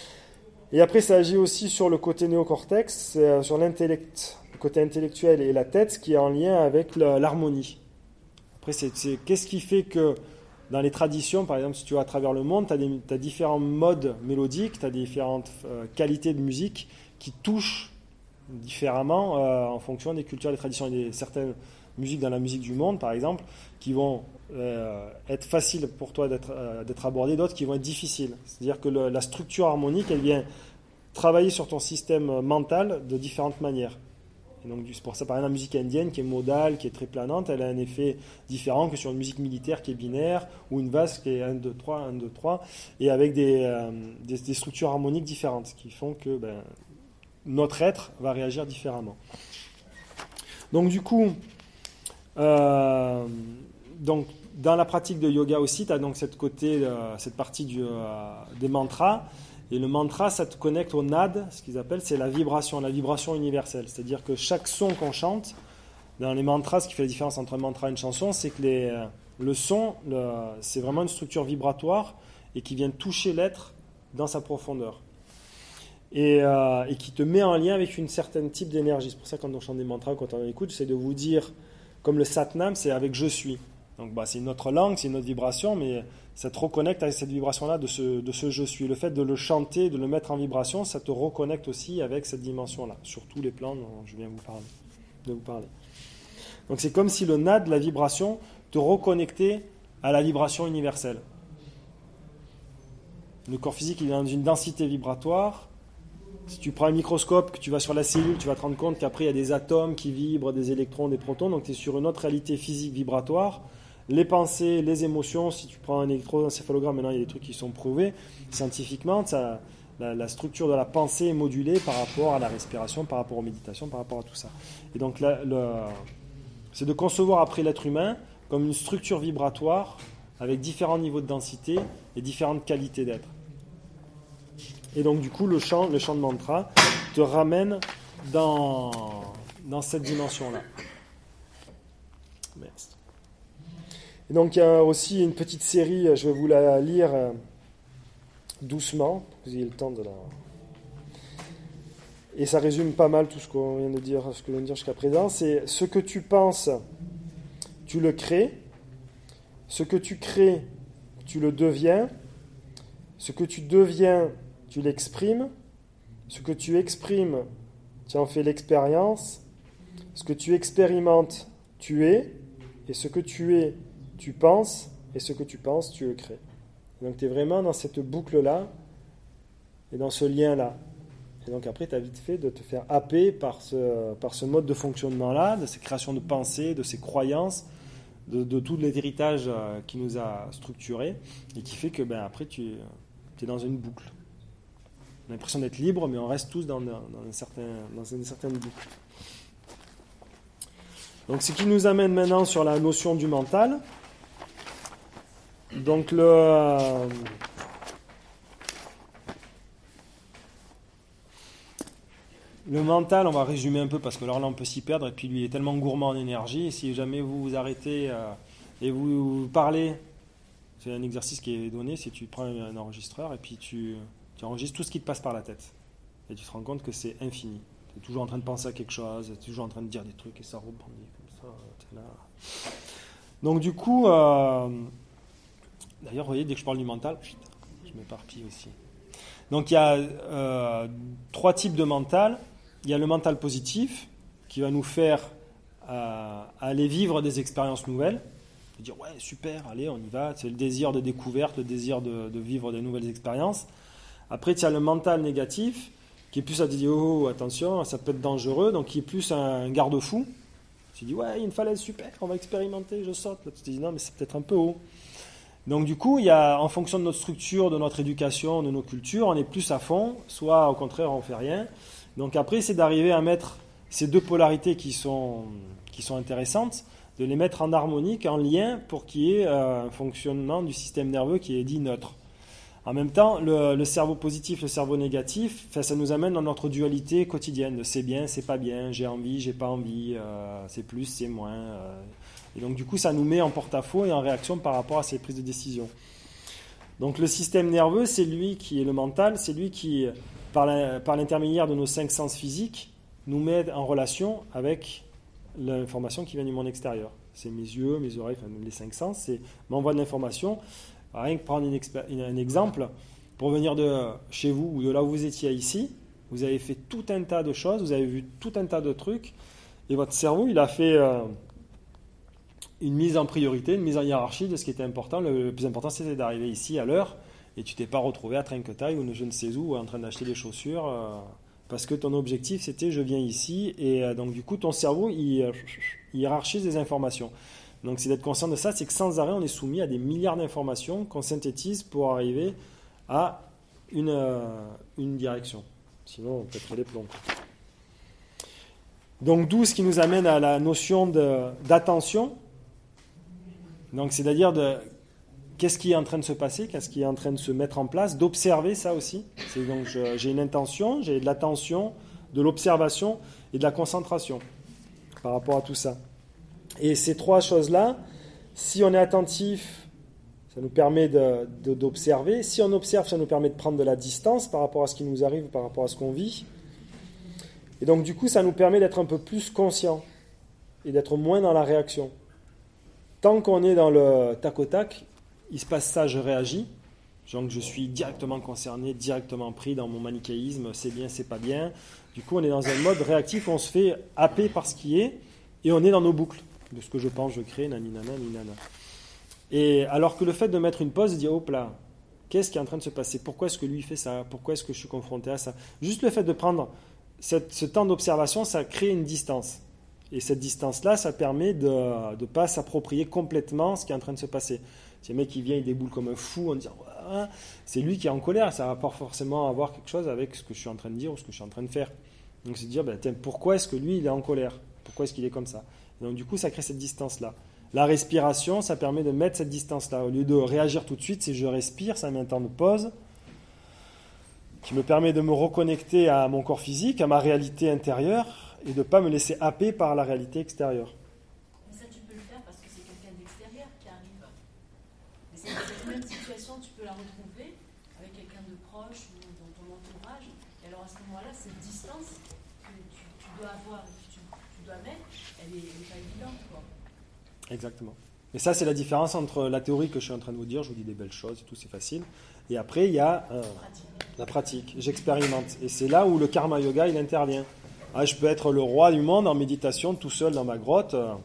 Et après, ça agit aussi sur le côté néocortex, sur l'intellect, le côté intellectuel et la tête, qui est en lien avec la, l'harmonie. Après, c'est, c'est qu'est-ce qui fait que dans les traditions, par exemple, si tu vas à travers le monde, tu as différents modes mélodiques, tu as différentes euh, qualités de musique qui touchent différemment euh, en fonction des cultures et des traditions. Il y a certaines musiques dans la musique du monde, par exemple, qui vont euh, être faciles pour toi d'être, euh, d'être abordées, d'autres qui vont être difficiles. C'est-à-dire que le, la structure harmonique, elle vient travailler sur ton système mental de différentes manières. Et donc, c'est pour ça, par exemple, la musique indienne, qui est modale, qui est très planante, elle a un effet différent que sur une musique militaire qui est binaire, ou une valse qui est un, deux, trois, un, deux, trois, et avec des, euh, des, des structures harmoniques différentes, qui font que ben, notre être va réagir différemment. Donc, du coup, euh, donc, dans la pratique de yoga aussi, tu as donc cette, côté, euh, cette partie du, euh, des mantras. Et le mantra, ça te connecte au nad, ce qu'ils appellent, c'est la vibration, la vibration universelle. C'est-à-dire que chaque son qu'on chante, dans les mantras, ce qui fait la différence entre un mantra et une chanson, c'est que les, le son, le, c'est vraiment une structure vibratoire et qui vient toucher l'être dans sa profondeur. Et, euh, et qui te met en lien avec une certaine type d'énergie. C'est pour ça que quand on chante des mantras, quand on écoute, j'essaie de vous dire, comme le Satnam, c'est avec je suis. Donc bah, c'est une autre langue, c'est une autre vibration, mais ça te reconnecte avec cette vibration-là de ce, de ce je suis. Le fait de le chanter, de le mettre en vibration, ça te reconnecte aussi avec cette dimension-là, sur tous les plans dont je viens vous parler, de vous parler. Donc c'est comme si le nad, la vibration, te reconnectait à la vibration universelle. Le corps physique, il est dans une densité vibratoire. Si tu prends un microscope, que tu vas sur la cellule, tu vas te rendre compte qu'après il y a des atomes qui vibrent, des électrons, des protons, donc tu es sur une autre réalité physique vibratoire. Les pensées, les émotions, si tu prends un électroencéphalogramme, maintenant il y a des trucs qui sont prouvés scientifiquement, ça, la, la structure de la pensée est modulée par rapport à la respiration, par rapport aux méditations, par rapport à tout ça. Et donc là, le, c'est de concevoir après l'être humain comme une structure vibratoire avec différents niveaux de densité et différentes qualités d'être. Et donc du coup, le chant, le chant de mantra te ramène dans, dans cette dimension-là. Merci. Et donc il y a aussi une petite série, je vais vous la lire euh, doucement, pour que vous ayez le temps de la... Et ça résume pas mal tout ce qu'on vient de dire, ce que je viens de dire jusqu'à présent. C'est ce que tu penses, tu le crées. Ce que tu crées, tu le deviens. Ce que tu deviens, tu l'exprimes. Ce que tu exprimes, tu en fais l'expérience. Ce que tu expérimentes, tu es. Et ce que tu es, tu penses. Et ce que tu penses, tu le crées. Donc tu es vraiment dans cette boucle-là et dans ce lien-là. Et donc après, tu as vite fait de te faire happer par ce, par ce mode de fonctionnement-là, de ces créations de pensées, de ces croyances, de, de tout l'héritage qui nous a structurés et qui fait que ben, après, tu es dans une boucle. On a l'impression d'être libre, mais on reste tous dans, dans, un certain, dans une certaine boucle. Donc ce qui nous amène maintenant sur la notion du mental. Donc le... Euh, Le mental, on va résumer un peu parce que alors là on peut s'y perdre et puis lui il est tellement gourmand en énergie et si jamais vous vous arrêtez euh, et vous, vous parlez, c'est un exercice qui est donné, c'est que tu prends un enregistreur et puis tu, tu enregistres tout ce qui te passe par la tête et tu te rends compte que c'est infini. Tu es toujours en train de penser à quelque chose, tu es toujours en train de dire des trucs et ça rebondit comme ça. T'es là. Donc du coup, euh, d'ailleurs vous voyez dès que je parle du mental, je m'éparpille aussi. Donc il y a euh, trois types de mental. Il y a le mental positif qui va nous faire euh, aller vivre des expériences nouvelles. Dire ouais super, allez on y va. C'est le désir de découverte, le désir de, de vivre des nouvelles expériences. Après tu as le mental négatif qui est plus à te dire oh attention ça peut être dangereux, donc qui est plus un garde-fou. Tu dis ouais il y a une falaise super, on va expérimenter, je saute. Là tu te dis non mais c'est peut-être un peu haut. Donc du coup, il y a, en fonction de notre structure, de notre éducation, de nos cultures, on est plus à fond, soit au contraire on ne fait rien. Donc après, c'est d'arriver à mettre ces deux polarités qui sont, qui sont intéressantes, de les mettre en harmonique, en lien, pour qu'il y ait un fonctionnement du système nerveux qui est dit neutre. En même temps, le, le cerveau positif, le cerveau négatif, ça nous amène dans notre dualité quotidienne, de c'est bien, c'est pas bien, j'ai envie, j'ai pas envie, euh, c'est plus, c'est moins... Euh, Et donc du coup, ça nous met en porte-à-faux et en réaction par rapport à ces prises de décision. Donc le système nerveux, c'est lui qui est le mental, c'est lui qui, par, la, par l'intermédiaire de nos cinq sens physiques, nous met en relation avec l'information qui vient du monde extérieur. C'est mes yeux, mes oreilles, enfin les cinq sens, c'est m'envoie de l'information. Rien que prendre une expé- un exemple, pour venir de chez vous ou de là où vous étiez ici, vous avez fait tout un tas de choses, vous avez vu tout un tas de trucs, et votre cerveau, il a fait... Euh, une mise en priorité, une mise en hiérarchie de ce qui était important. Le, le plus important, c'était d'arriver ici à l'heure et tu t'es pas retrouvé à Trinquetaille ou je ne sais où en train d'acheter des chaussures euh, parce que ton objectif, c'était je viens ici et euh, donc du coup, ton cerveau, il, euh, il hiérarchise des informations. Donc, c'est d'être conscient de ça, c'est que sans arrêt, on est soumis à des milliards d'informations qu'on synthétise pour arriver à une, euh, une direction. Sinon, on pèterait les plombs. Donc, d'où ce qui nous amène à la notion de, d'attention. Donc, c'est-à-dire de qu'est-ce qui est en train de se passer, qu'est-ce qui est en train de se mettre en place, d'observer ça aussi. C'est donc, je, j'ai une intention, j'ai de l'attention, de l'observation et de la concentration par rapport à tout ça. Et ces trois choses-là, si on est attentif, ça nous permet de, de, d'observer. Si on observe, ça nous permet de prendre de la distance par rapport à ce qui nous arrive, par rapport à ce qu'on vit. Et donc, du coup, ça nous permet d'être un peu plus conscient et d'être moins dans la réaction. Tant qu'on est dans le tac au tac, il se passe ça, je réagis. Donc, je suis directement concerné, directement pris dans mon manichéisme, c'est bien, c'est pas bien. Du coup, on est dans un mode réactif où on se fait happer par ce qui est et on est dans nos boucles. De ce que je pense, je crée, naninana, ninana. Et alors que le fait de mettre une pause, de dire, hop là, qu'est-ce qui est en train de se passer? Pourquoi est-ce que lui fait ça? Pourquoi est-ce que je suis confronté à ça? Juste le fait de prendre cette, ce temps d'observation, ça crée une distance. Et cette distance-là, ça permet de ne pas s'approprier complètement ce qui est en train de se passer. Si un mec qui vient, il déboule comme un fou en disant, ouais, c'est lui qui est en colère, ça va pas forcément avoir quelque chose avec ce que je suis en train de dire ou ce que je suis en train de faire. Donc c'est de dire, ben, tiens, pourquoi est-ce que lui, il est en colère? Pourquoi est-ce qu'il est comme ça? Donc du coup, ça crée cette distance-là. La respiration, ça permet de mettre cette distance-là. Au lieu de réagir tout de suite, si je respire, ça met un temps de pause qui me permet de me reconnecter à mon corps physique, à ma réalité intérieure, et de ne pas me laisser happer par la réalité extérieure. Mais ça, tu peux le faire parce que c'est quelqu'un d'extérieur qui arrive. Mais c'est cette même situation, tu peux la retrouver avec quelqu'un de proche ou dans ton entourage. Et alors à ce moment-là, cette distance que tu, tu dois avoir, que tu, tu dois mettre, elle n'est pas évidente, quoi. Exactement. Et ça, c'est la différence entre la théorie que je suis en train de vous dire, je vous dis des belles choses et tout, c'est facile. Et après, il y a euh, la pratique. J'expérimente. Et c'est là où le karma yoga, il intervient. Ah, je peux être le roi du monde en méditation, tout seul dans ma grotte. Euh,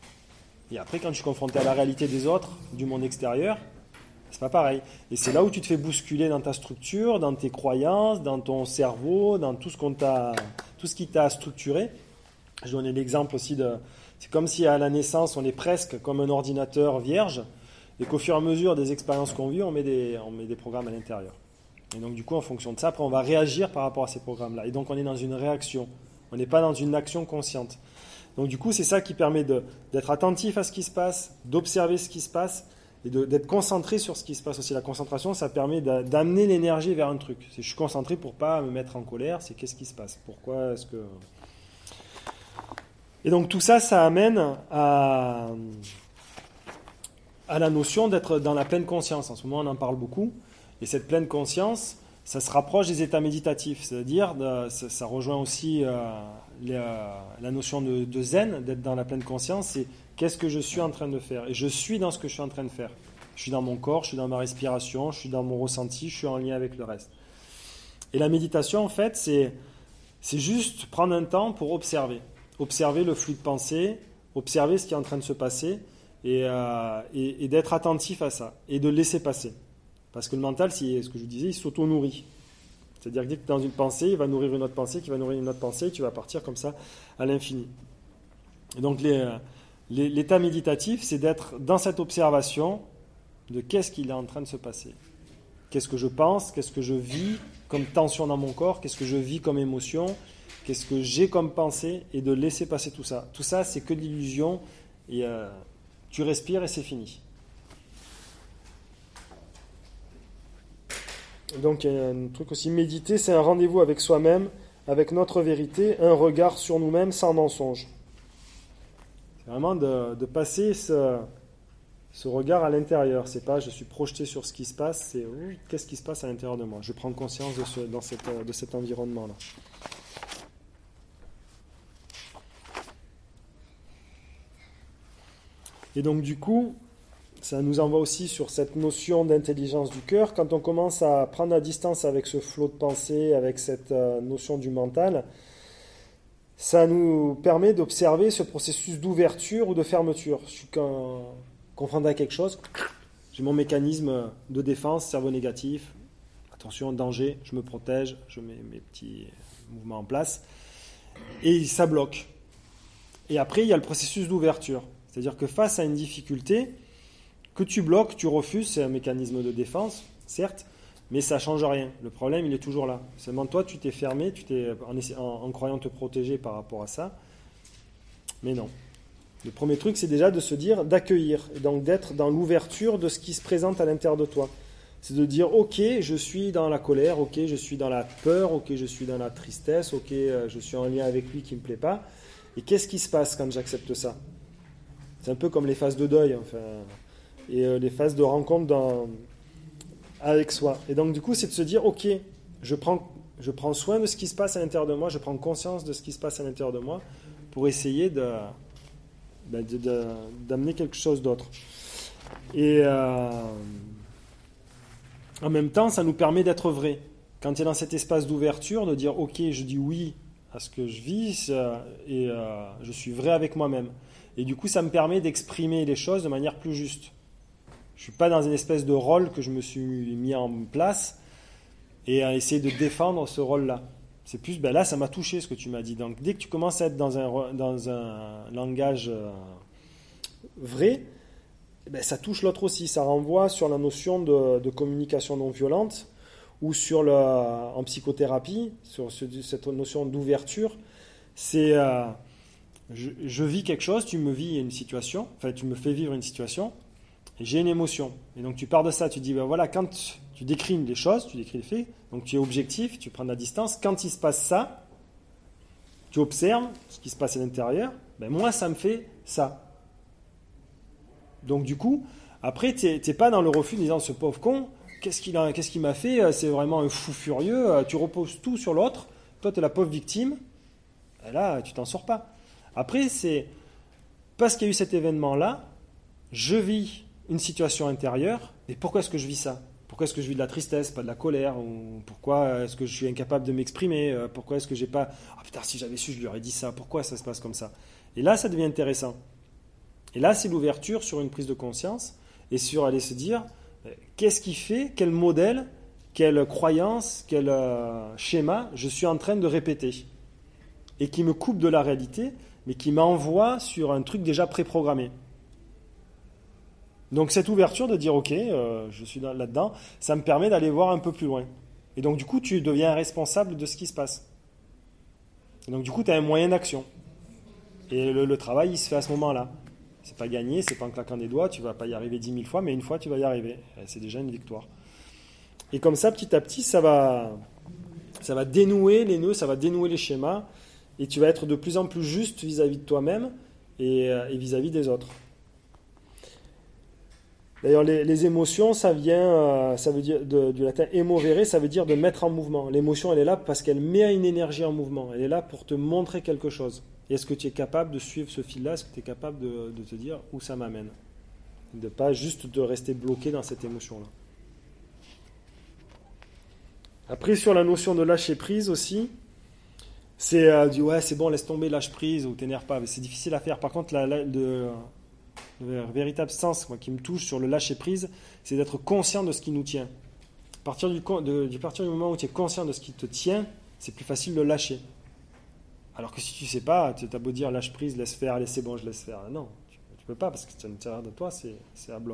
et après, quand je suis confronté à la réalité des autres, du monde extérieur, c'est pas pareil. Et c'est là où tu te fais bousculer dans ta structure, dans tes croyances, dans ton cerveau, dans tout ce qu'on t'a, tout ce qui t'a structuré. Je donnais l'exemple aussi de... C'est comme si à la naissance, on est presque comme un ordinateur vierge, et qu'au fur et à mesure des expériences qu'on vit, on met des, on met des programmes à l'intérieur. Et donc du coup, en fonction de ça, après, on va réagir par rapport à ces programmes-là. Et donc, on est dans une réaction. On n'est pas dans une action consciente. Donc du coup, c'est ça qui permet de, d'être attentif à ce qui se passe, d'observer ce qui se passe, et de, d'être concentré sur ce qui se passe aussi. La concentration, ça permet de, d'amener l'énergie vers un truc. C'est, je suis concentré pour ne pas me mettre en colère, c'est qu'est-ce qui se passe? Pourquoi est-ce que... Et donc tout ça, ça amène à, à la notion d'être dans la pleine conscience. En ce moment, on en parle beaucoup. Et cette pleine conscience, ça se rapproche des états méditatifs. C'est-à-dire, de, ça, ça rejoint aussi euh, les, euh, la notion de, de zen, d'être dans la pleine conscience. C'est qu'est-ce que je suis en train de faire? Et je suis dans ce que je suis en train de faire. Je suis dans mon corps, je suis dans ma respiration, je suis dans mon ressenti, je suis en lien avec le reste. Et la méditation, en fait, c'est, c'est juste prendre un temps pour observer. Observer le flux de pensée, observer ce qui est en train de se passer et, euh, et, et d'être attentif à ça et de laisser passer. Parce que le mental, c'est ce que je vous disais, il s'auto-nourrit. C'est-à-dire que dès que tu es dans une pensée, il va nourrir une autre pensée, qui va nourrir une autre pensée, et tu vas partir comme ça à l'infini. Et donc les, les, l'état méditatif, c'est d'être dans cette observation de qu'est-ce qu'il est en train de se passer. Qu'est-ce que je pense, qu'est-ce que je vis comme tension dans mon corps, qu'est-ce que je vis comme émotion, qu'est-ce que j'ai comme pensée, et de laisser passer tout ça. Tout ça, c'est que de l'illusion, et euh, tu respires et c'est fini. Donc, il y a un truc aussi, méditer, c'est un rendez-vous avec soi-même, avec notre vérité, un regard sur nous-mêmes sans mensonge. C'est vraiment de, de passer ce, ce regard à l'intérieur. C'est pas je suis projeté sur ce qui se passe, c'est oui, qu'est-ce qui se passe à l'intérieur de moi. Je prends conscience de, ce, dans cette, de cet environnement-là. Et donc du coup, ça nous envoie aussi sur cette notion d'intelligence du cœur. Quand on commence à prendre la distance avec ce flot de pensée, avec cette euh, notion du mental, ça nous permet d'observer ce processus d'ouverture ou de fermeture. Je suis quand, confronté à quelque chose, j'ai mon mécanisme de défense, cerveau négatif, attention, danger, je me protège, je mets mes petits mouvements en place, et ça bloque. Et après, il y a le processus d'ouverture. C'est-à-dire que face à une difficulté, que tu bloques, tu refuses, c'est un mécanisme de défense, certes, mais ça ne change rien. Le problème, il est toujours là. Seulement toi, tu t'es fermé, tu t'es, en, essa- en, en croyant te protéger par rapport à ça. Mais non. Le premier truc, c'est déjà de se dire, d'accueillir, et donc d'être dans l'ouverture de ce qui se présente à l'intérieur de toi. C'est de dire, ok, je suis dans la colère, ok, je suis dans la peur, ok, je suis dans la tristesse, ok, je suis en lien avec lui qui ne me plaît pas. Et qu'est-ce qui se passe quand j'accepte ça ? C'est un peu comme les phases de deuil, enfin, et euh, les phases de rencontre dans, avec soi. Et donc, du coup, c'est de se dire, ok, je prends, je prends soin de ce qui se passe à l'intérieur de moi, je prends conscience de ce qui se passe à l'intérieur de moi pour essayer de, ben, de, de, d'amener quelque chose d'autre. Et euh, en même temps, ça nous permet d'être vrai. Quand tu es dans cet espace d'ouverture, de dire, ok, je dis oui à ce que je vis et euh, je suis vrai avec moi-même. Et du coup, ça me permet d'exprimer les choses de manière plus juste. Je ne suis pas dans une espèce de rôle que je me suis mis en place et à essayer de défendre ce rôle-là. C'est plus, ben là, ça m'a touché ce que tu m'as dit. Donc, dès que tu commences à être dans un, dans un langage euh, vrai, ben, ça touche l'autre aussi. Ça renvoie sur la notion de, de communication non violente ou sur le, en psychothérapie, sur ce, cette notion d'ouverture. C'est, euh, je, je vis quelque chose, tu me vis une situation, enfin, tu me fais vivre une situation, et j'ai une émotion. Et donc, tu pars de ça, tu dis, ben voilà, quand tu décris les choses, tu décris les faits, donc tu es objectif, tu prends de la distance. Quand il se passe ça, tu observes ce qui se passe à l'intérieur, ben moi, ça me fait ça. Donc, du coup, après, tu n'es pas dans le refus en disant, ce pauvre con, qu'est-ce qu'il a, qu'est-ce qu'il m'a fait ? C'est vraiment un fou furieux. Tu reposes tout sur l'autre. Toi, tu es la pauvre victime. Et là, tu t'en sors pas. Après, c'est parce qu'il y a eu cet événement-là, je vis une situation intérieure. Et pourquoi est-ce que je vis ça ? Pourquoi est-ce que je vis de la tristesse, pas de la colère ? Ou pourquoi est-ce que je suis incapable de m'exprimer ? Pourquoi est-ce que j'ai pas... Ah putain, si j'avais su, je lui aurais dit ça. Pourquoi ça se passe comme ça ? Et là, ça devient intéressant. Et là, c'est l'ouverture sur une prise de conscience et sur aller se dire, qu'est-ce qui fait, quel modèle, quelle croyance, quel euh, schéma je suis en train de répéter et qui me coupe de la réalité, mais qui m'envoie sur un truc déjà préprogrammé. Donc cette ouverture de dire, ok, euh, je suis dans, là-dedans, ça me permet d'aller voir un peu plus loin. Et donc du coup, tu deviens responsable de ce qui se passe. Et donc du coup, tu as un moyen d'action. Et le, le travail, il se fait à ce moment-là. C'est pas gagné, c'est pas en claquant des doigts, tu vas pas y arriver dix mille fois, mais une fois, tu vas y arriver. Et c'est déjà une victoire. Et comme ça, petit à petit, ça va, ça va dénouer les nœuds, ça va dénouer les schémas, et tu vas être de plus en plus juste vis-à-vis de toi-même et, et vis-à-vis des autres. D'ailleurs, les, les émotions, ça vient, euh, ça veut dire de, du latin émovere, ça veut dire de mettre en mouvement. L'émotion, elle est là parce qu'elle met une énergie en mouvement. Elle est là pour te montrer quelque chose. Et est-ce que tu es capable de suivre ce fil-là ? Est-ce que tu es capable de, de te dire où ça m'amène ? De ne pas juste de rester bloqué dans cette émotion-là. Après, sur la notion de lâcher prise aussi, c'est euh, du ouais, c'est bon, laisse tomber, lâche prise ou t'énerve pas. Mais c'est difficile à faire. Par contre, la, la, de, le véritable sens moi, qui me touche sur le lâcher prise, c'est d'être conscient de ce qui nous tient. À partir du, de, du, partir du moment où tu es conscient de ce qui te tient, c'est plus facile de lâcher. Alors que si tu ne sais pas, tu as beau dire lâche prise, laisse faire, allez c'est bon, je laisse faire. Non, tu ne peux pas parce que à l'intérieur de toi, c'est, c'est à bloc.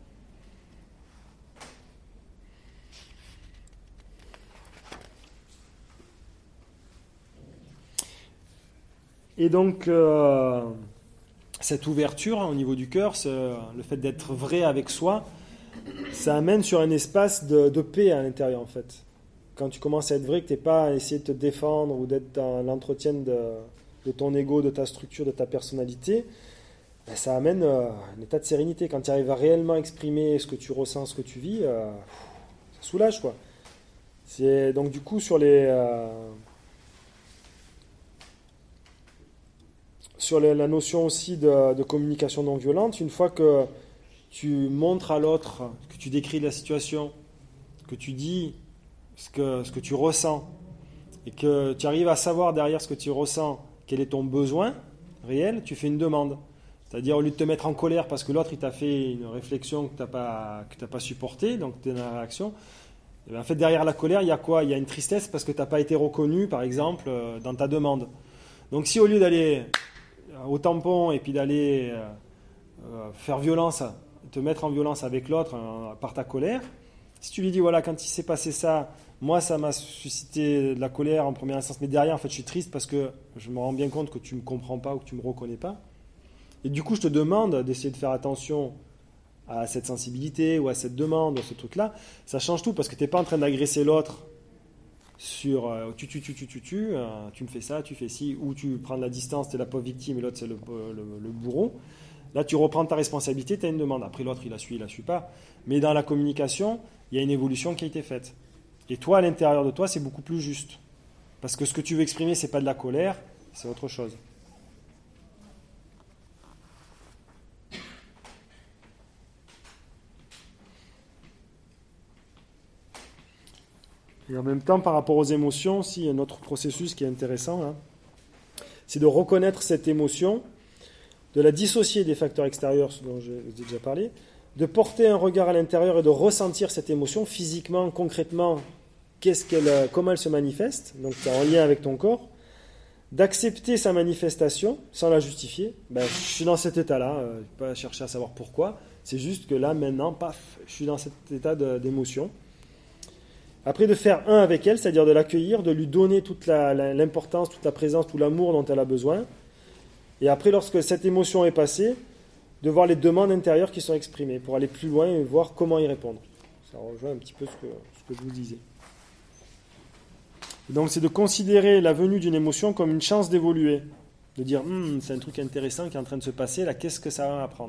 Et donc, euh, cette ouverture hein, au niveau du cœur, le fait d'être vrai avec soi, ça amène sur un espace de, de paix à l'intérieur en fait. Quand tu commences à être vrai, que tu n'es pas à essayer de te défendre ou d'être dans l'entretien de, de ton ego, de ta structure, de ta personnalité, ben ça amène euh, un état de sérénité. Quand tu arrives à réellement exprimer ce que tu ressens, ce que tu vis, euh, ça soulage quoi. C'est, donc du coup, sur les... Euh, sur les, la notion aussi de, de communication non violente, une fois que tu montres à l'autre, que tu décris la situation, que tu dis ce que, ce que tu ressens, et que tu arrives à savoir derrière ce que tu ressens, quel est ton besoin réel, tu fais une demande. C'est-à-dire, au lieu de te mettre en colère parce que l'autre il t'a fait une réflexion que tu n'as pas, que t'as pas supportée, donc tu es dans la réaction, et bien, en fait, derrière la colère, il y a quoi? Il y a une tristesse parce que tu n'as pas été reconnu, par exemple, euh, dans ta demande. Donc, si au lieu d'aller au tampon et puis d'aller euh, euh, faire violence, te mettre en violence avec l'autre euh, par ta colère, si tu lui dis, voilà, quand il s'est passé ça, moi, ça m'a suscité de la colère en première instance, mais derrière, en fait, je suis triste parce que je me rends bien compte que tu ne me comprends pas ou que tu ne me reconnais pas. Et du coup, je te demande d'essayer de faire attention à cette sensibilité ou à cette demande ou à ce truc-là. Ça change tout parce que tu n'es pas en train d'agresser l'autre sur euh, tu, tu, tu, tu, tu, tu, euh, tu me fais ça, tu fais ci, ou tu prends de la distance, tu es la pauvre victime et l'autre, c'est le, le, le bourreau. Là, tu reprends ta responsabilité, tu as une demande. Après, l'autre, il la suit, il la suit pas. Mais dans la communication, il y a une évolution qui a été faite. Et toi, à l'intérieur de toi, c'est beaucoup plus juste. Parce que ce que tu veux exprimer, ce n'est pas de la colère, c'est autre chose. Et en même temps, par rapport aux émotions, aussi, il y a un autre processus qui est intéressant, hein, c'est de reconnaître cette émotion, de la dissocier des facteurs extérieurs dont je vous ai déjà parlé, de porter un regard à l'intérieur et de ressentir cette émotion physiquement, concrètement, qu'est-ce qu'elle, comment elle se manifeste, donc c'est en lien avec ton corps, d'accepter sa manifestation sans la justifier. Ben, je suis dans cet état-là, euh, je ne vais pas chercher à savoir pourquoi, c'est juste que là, maintenant, paf, je suis dans cet état de, d'émotion. Après, de faire un avec elle, c'est-à-dire de l'accueillir, de lui donner toute la, la, l'importance, toute la présence, tout l'amour dont elle a besoin. Et après, lorsque cette émotion est passée, de voir les demandes intérieures qui sont exprimées pour aller plus loin et voir comment y répondre. Ça rejoint un petit peu ce que, ce que je vous disais. Et donc, c'est de considérer la venue d'une émotion comme une chance d'évoluer. De dire, hm, c'est un truc intéressant qui est en train de se passer, là, qu'est-ce que ça va m'apprendre ?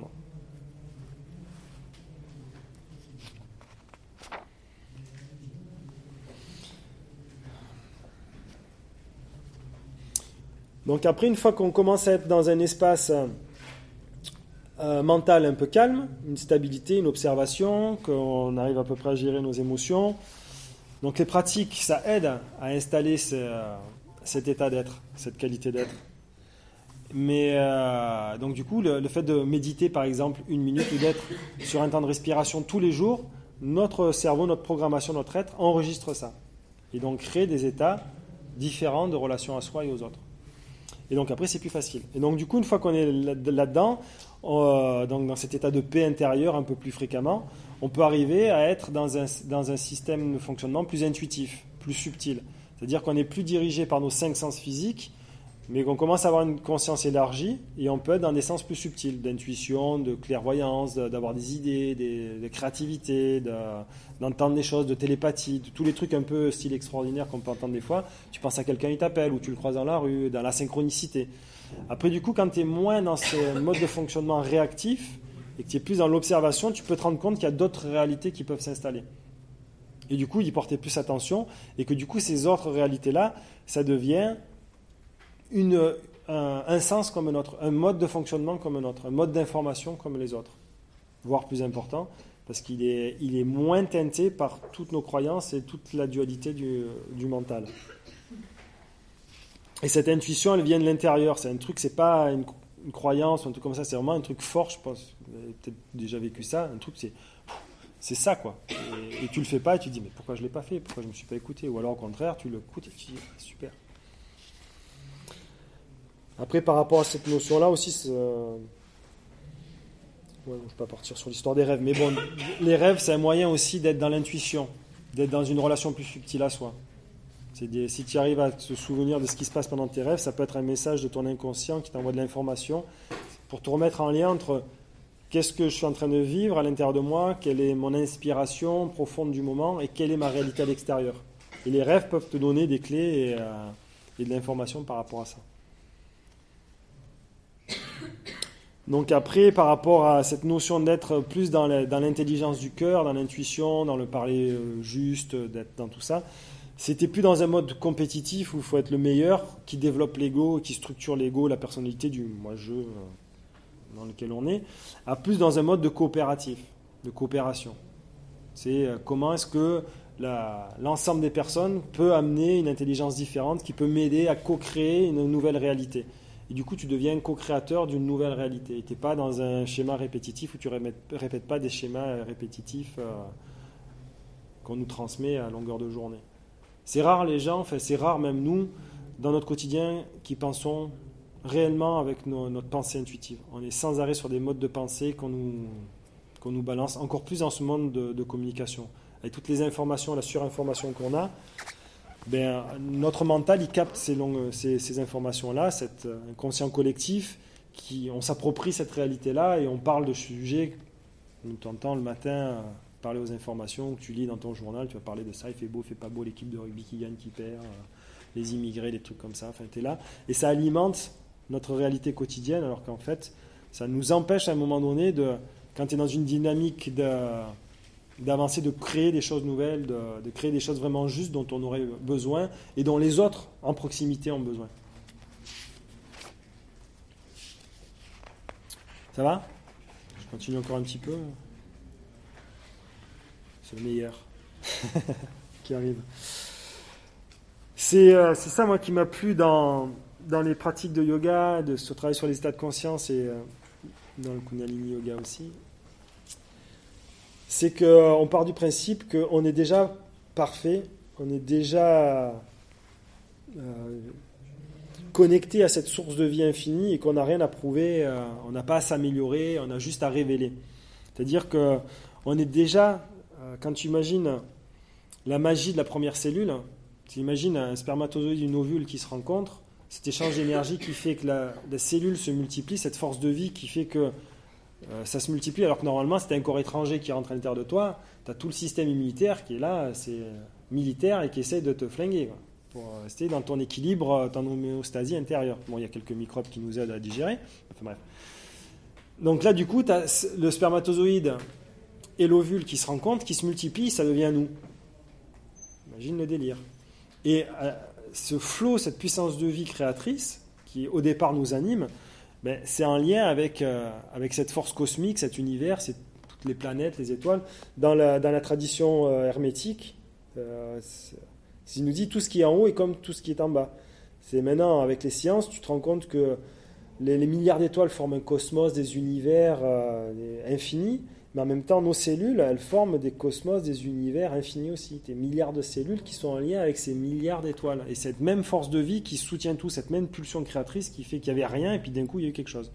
Donc après, une fois qu'on commence à être dans un espace euh, mental un peu calme, une stabilité, une observation, qu'on arrive à peu près à gérer nos émotions, donc les pratiques, ça aide à installer ce, euh, cet état d'être, cette qualité d'être. Mais euh, donc du coup, le, le fait de méditer par exemple une minute ou d'être sur un temps de respiration tous les jours, notre cerveau, notre programmation, notre être enregistre ça. Et donc crée des états différents de relation à soi et aux autres. Et donc après, c'est plus facile. Et donc du coup, une fois qu'on est là-dedans, euh, donc dans cet état de paix intérieure un peu plus fréquemment, on peut arriver à être dans un, dans un système de fonctionnement plus intuitif, plus subtil. C'est-à-dire qu'on n'est plus dirigé par nos cinq sens physiques, mais qu'on commence à avoir une conscience élargie et on peut être dans des sens plus subtils, d'intuition, de clairvoyance, de, d'avoir des idées, des, de créativité, de, d'entendre des choses, de télépathie, de tous les trucs un peu style extraordinaire qu'on peut entendre des fois. Tu penses à quelqu'un, il t'appelle, ou tu le croises dans la rue, dans la synchronicité. Après, du coup, quand tu es moins dans ce mode de fonctionnement réactif et que tu es plus dans l'observation, tu peux te rendre compte qu'il y a d'autres réalités qui peuvent s'installer. Et du coup, y porter plus attention et que du coup, ces autres réalités-là, ça devient Une, un, un sens comme un autre, un mode de fonctionnement comme un autre, un mode d'information comme les autres, voire plus important, parce qu'il est, il est moins teinté par toutes nos croyances et toute la dualité du, du mental. Et cette intuition, elle vient de l'intérieur, c'est un truc, c'est pas une, une croyance ou un truc comme ça, c'est vraiment un truc fort, je pense, vous avez peut-être déjà vécu ça, un truc, c'est, c'est ça quoi, et, et tu le fais pas et tu te dis, mais pourquoi je l'ai pas fait, pourquoi je me suis pas écouté, ou alors au contraire, tu l'écoutes et tu te dis, ah, super. Après, par rapport à cette notion-là aussi, c'est... Euh... Ouais, je ne vais pas partir sur l'histoire des rêves, mais bon, les rêves, c'est un moyen aussi d'être dans l'intuition, d'être dans une relation plus subtile à soi. C'est des... Si tu arrives à te souvenir de ce qui se passe pendant tes rêves, ça peut être un message de ton inconscient qui t'envoie de l'information pour te remettre en lien entre qu'est-ce que je suis en train de vivre à l'intérieur de moi, quelle est mon inspiration profonde du moment et quelle est ma réalité à l'extérieur. Et les rêves peuvent te donner des clés et, euh, et de l'information par rapport à ça. Donc après, par rapport à cette notion d'être plus dans, la, dans l'intelligence du cœur, dans l'intuition, dans le parler euh, juste, d'être dans tout ça, c'était plus dans un mode compétitif où il faut être le meilleur, qui développe l'ego, qui structure l'ego, la personnalité du moi-je euh, dans lequel on est, à plus dans un mode de coopératif, de coopération. C'est euh, comment est-ce que la, l'ensemble des personnes peut amener une intelligence différente qui peut m'aider à co-créer une nouvelle réalité. Et du coup, tu deviens co-créateur d'une nouvelle réalité. Tu n'es pas dans un schéma répétitif où tu ne répètes pas des schémas répétitifs euh, qu'on nous transmet à longueur de journée. C'est rare les gens, enfin c'est rare même nous, dans notre quotidien, qui pensons réellement avec nos, notre pensée intuitive. On est sans arrêt sur des modes de pensée qu'on nous, qu'on nous balance, encore plus dans ce monde de, de communication. Avec toutes les informations, la surinformation qu'on a, ben, notre mental, il capte ces, longues, ces, ces informations-là, cet inconscient collectif, qui, on s'approprie cette réalité-là et on parle de sujets, on t'entend le matin euh, parler aux informations que tu lis dans ton journal, tu vas parler de ça, il fait beau, il fait pas beau, l'équipe de rugby qui gagne, qui perd, euh, les immigrés, les trucs comme ça, enfin tu es là. Et ça alimente notre réalité quotidienne, alors qu'en fait, ça nous empêche à un moment donné, de, quand tu es dans une dynamique de... d'avancer, de créer des choses nouvelles, de, de créer des choses vraiment justes dont on aurait besoin et dont les autres en proximité ont besoin. Ça va ? Je continue encore un petit peu. C'est le meilleur qui arrive. C'est, euh, c'est ça, moi, qui m'a plu dans, dans les pratiques de yoga, de ce travail sur les états de conscience et euh, dans le Kundalini Yoga aussi. C'est qu'on part du principe qu'on est déjà parfait, on est déjà euh, connecté à cette source de vie infinie et qu'on n'a rien à prouver, euh, on n'a pas à s'améliorer, on a juste à révéler. C'est-à-dire qu'on est déjà, euh, quand tu imagines la magie de la première cellule, tu imagines un spermatozoïde et une ovule qui se rencontrent, cet échange d'énergie qui fait que la, la cellule se multiplie, cette force de vie qui fait que Euh, ça se multiplie, alors que normalement, c'était un corps étranger qui rentre à l'intérieur de toi, tu as tout le système immunitaire qui est là, c'est militaire et qui essaie de te flinguer, quoi, pour rester dans ton équilibre, ton homéostasie intérieure. Bon, il y a quelques microbes qui nous aident à digérer, enfin bref. Donc là, du coup, tu as le spermatozoïde et l'ovule qui se rencontrent, qui se multiplient, ça devient nous. Imagine le délire. Et euh, ce flot, cette puissance de vie créatrice, qui au départ nous anime, ben, c'est en lien avec, euh, avec cette force cosmique, cet univers, c'est toutes les planètes, les étoiles. Dans la, dans la tradition euh, hermétique, euh, il nous dit tout ce qui est en haut est comme tout ce qui est en bas. C'est maintenant, avec les sciences, tu te rends compte que les, les milliards d'étoiles forment un cosmos, des univers euh, infinis, mais en même temps, nos cellules, elles forment des cosmos, des univers infinis aussi. Des milliards de cellules qui sont en lien avec ces milliards d'étoiles. Et cette même force de vie qui soutient tout, cette même pulsion créatrice qui fait qu'il n'y avait rien, et puis d'un coup, il y a eu quelque chose.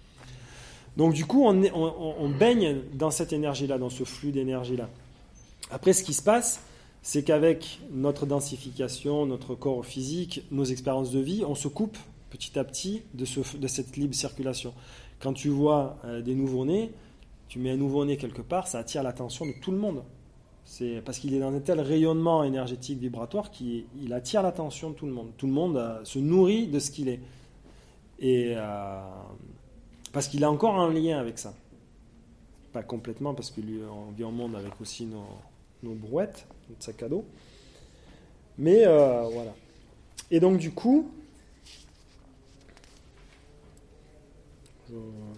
Donc du coup, on, est, on, on baigne dans cette énergie-là, dans ce flux d'énergie-là. Après, ce qui se passe, c'est qu'avec notre densification, notre corps physique, nos expériences de vie, on se coupe petit à petit de, ce, de cette libre circulation. Quand tu vois euh, des nouveau-nés, tu mets un nouveau-né quelque part, ça attire l'attention de tout le monde. C'est parce qu'il est dans un tel rayonnement énergétique vibratoire qu'il il attire l'attention de tout le monde. Tout le monde euh, se nourrit de ce qu'il est. Et euh, parce qu'il est encore en lien avec ça. Pas complètement, parce qu'on vit en monde avec aussi nos, nos brouettes, notre sac à dos. Mais euh, voilà. Et donc du coup, je...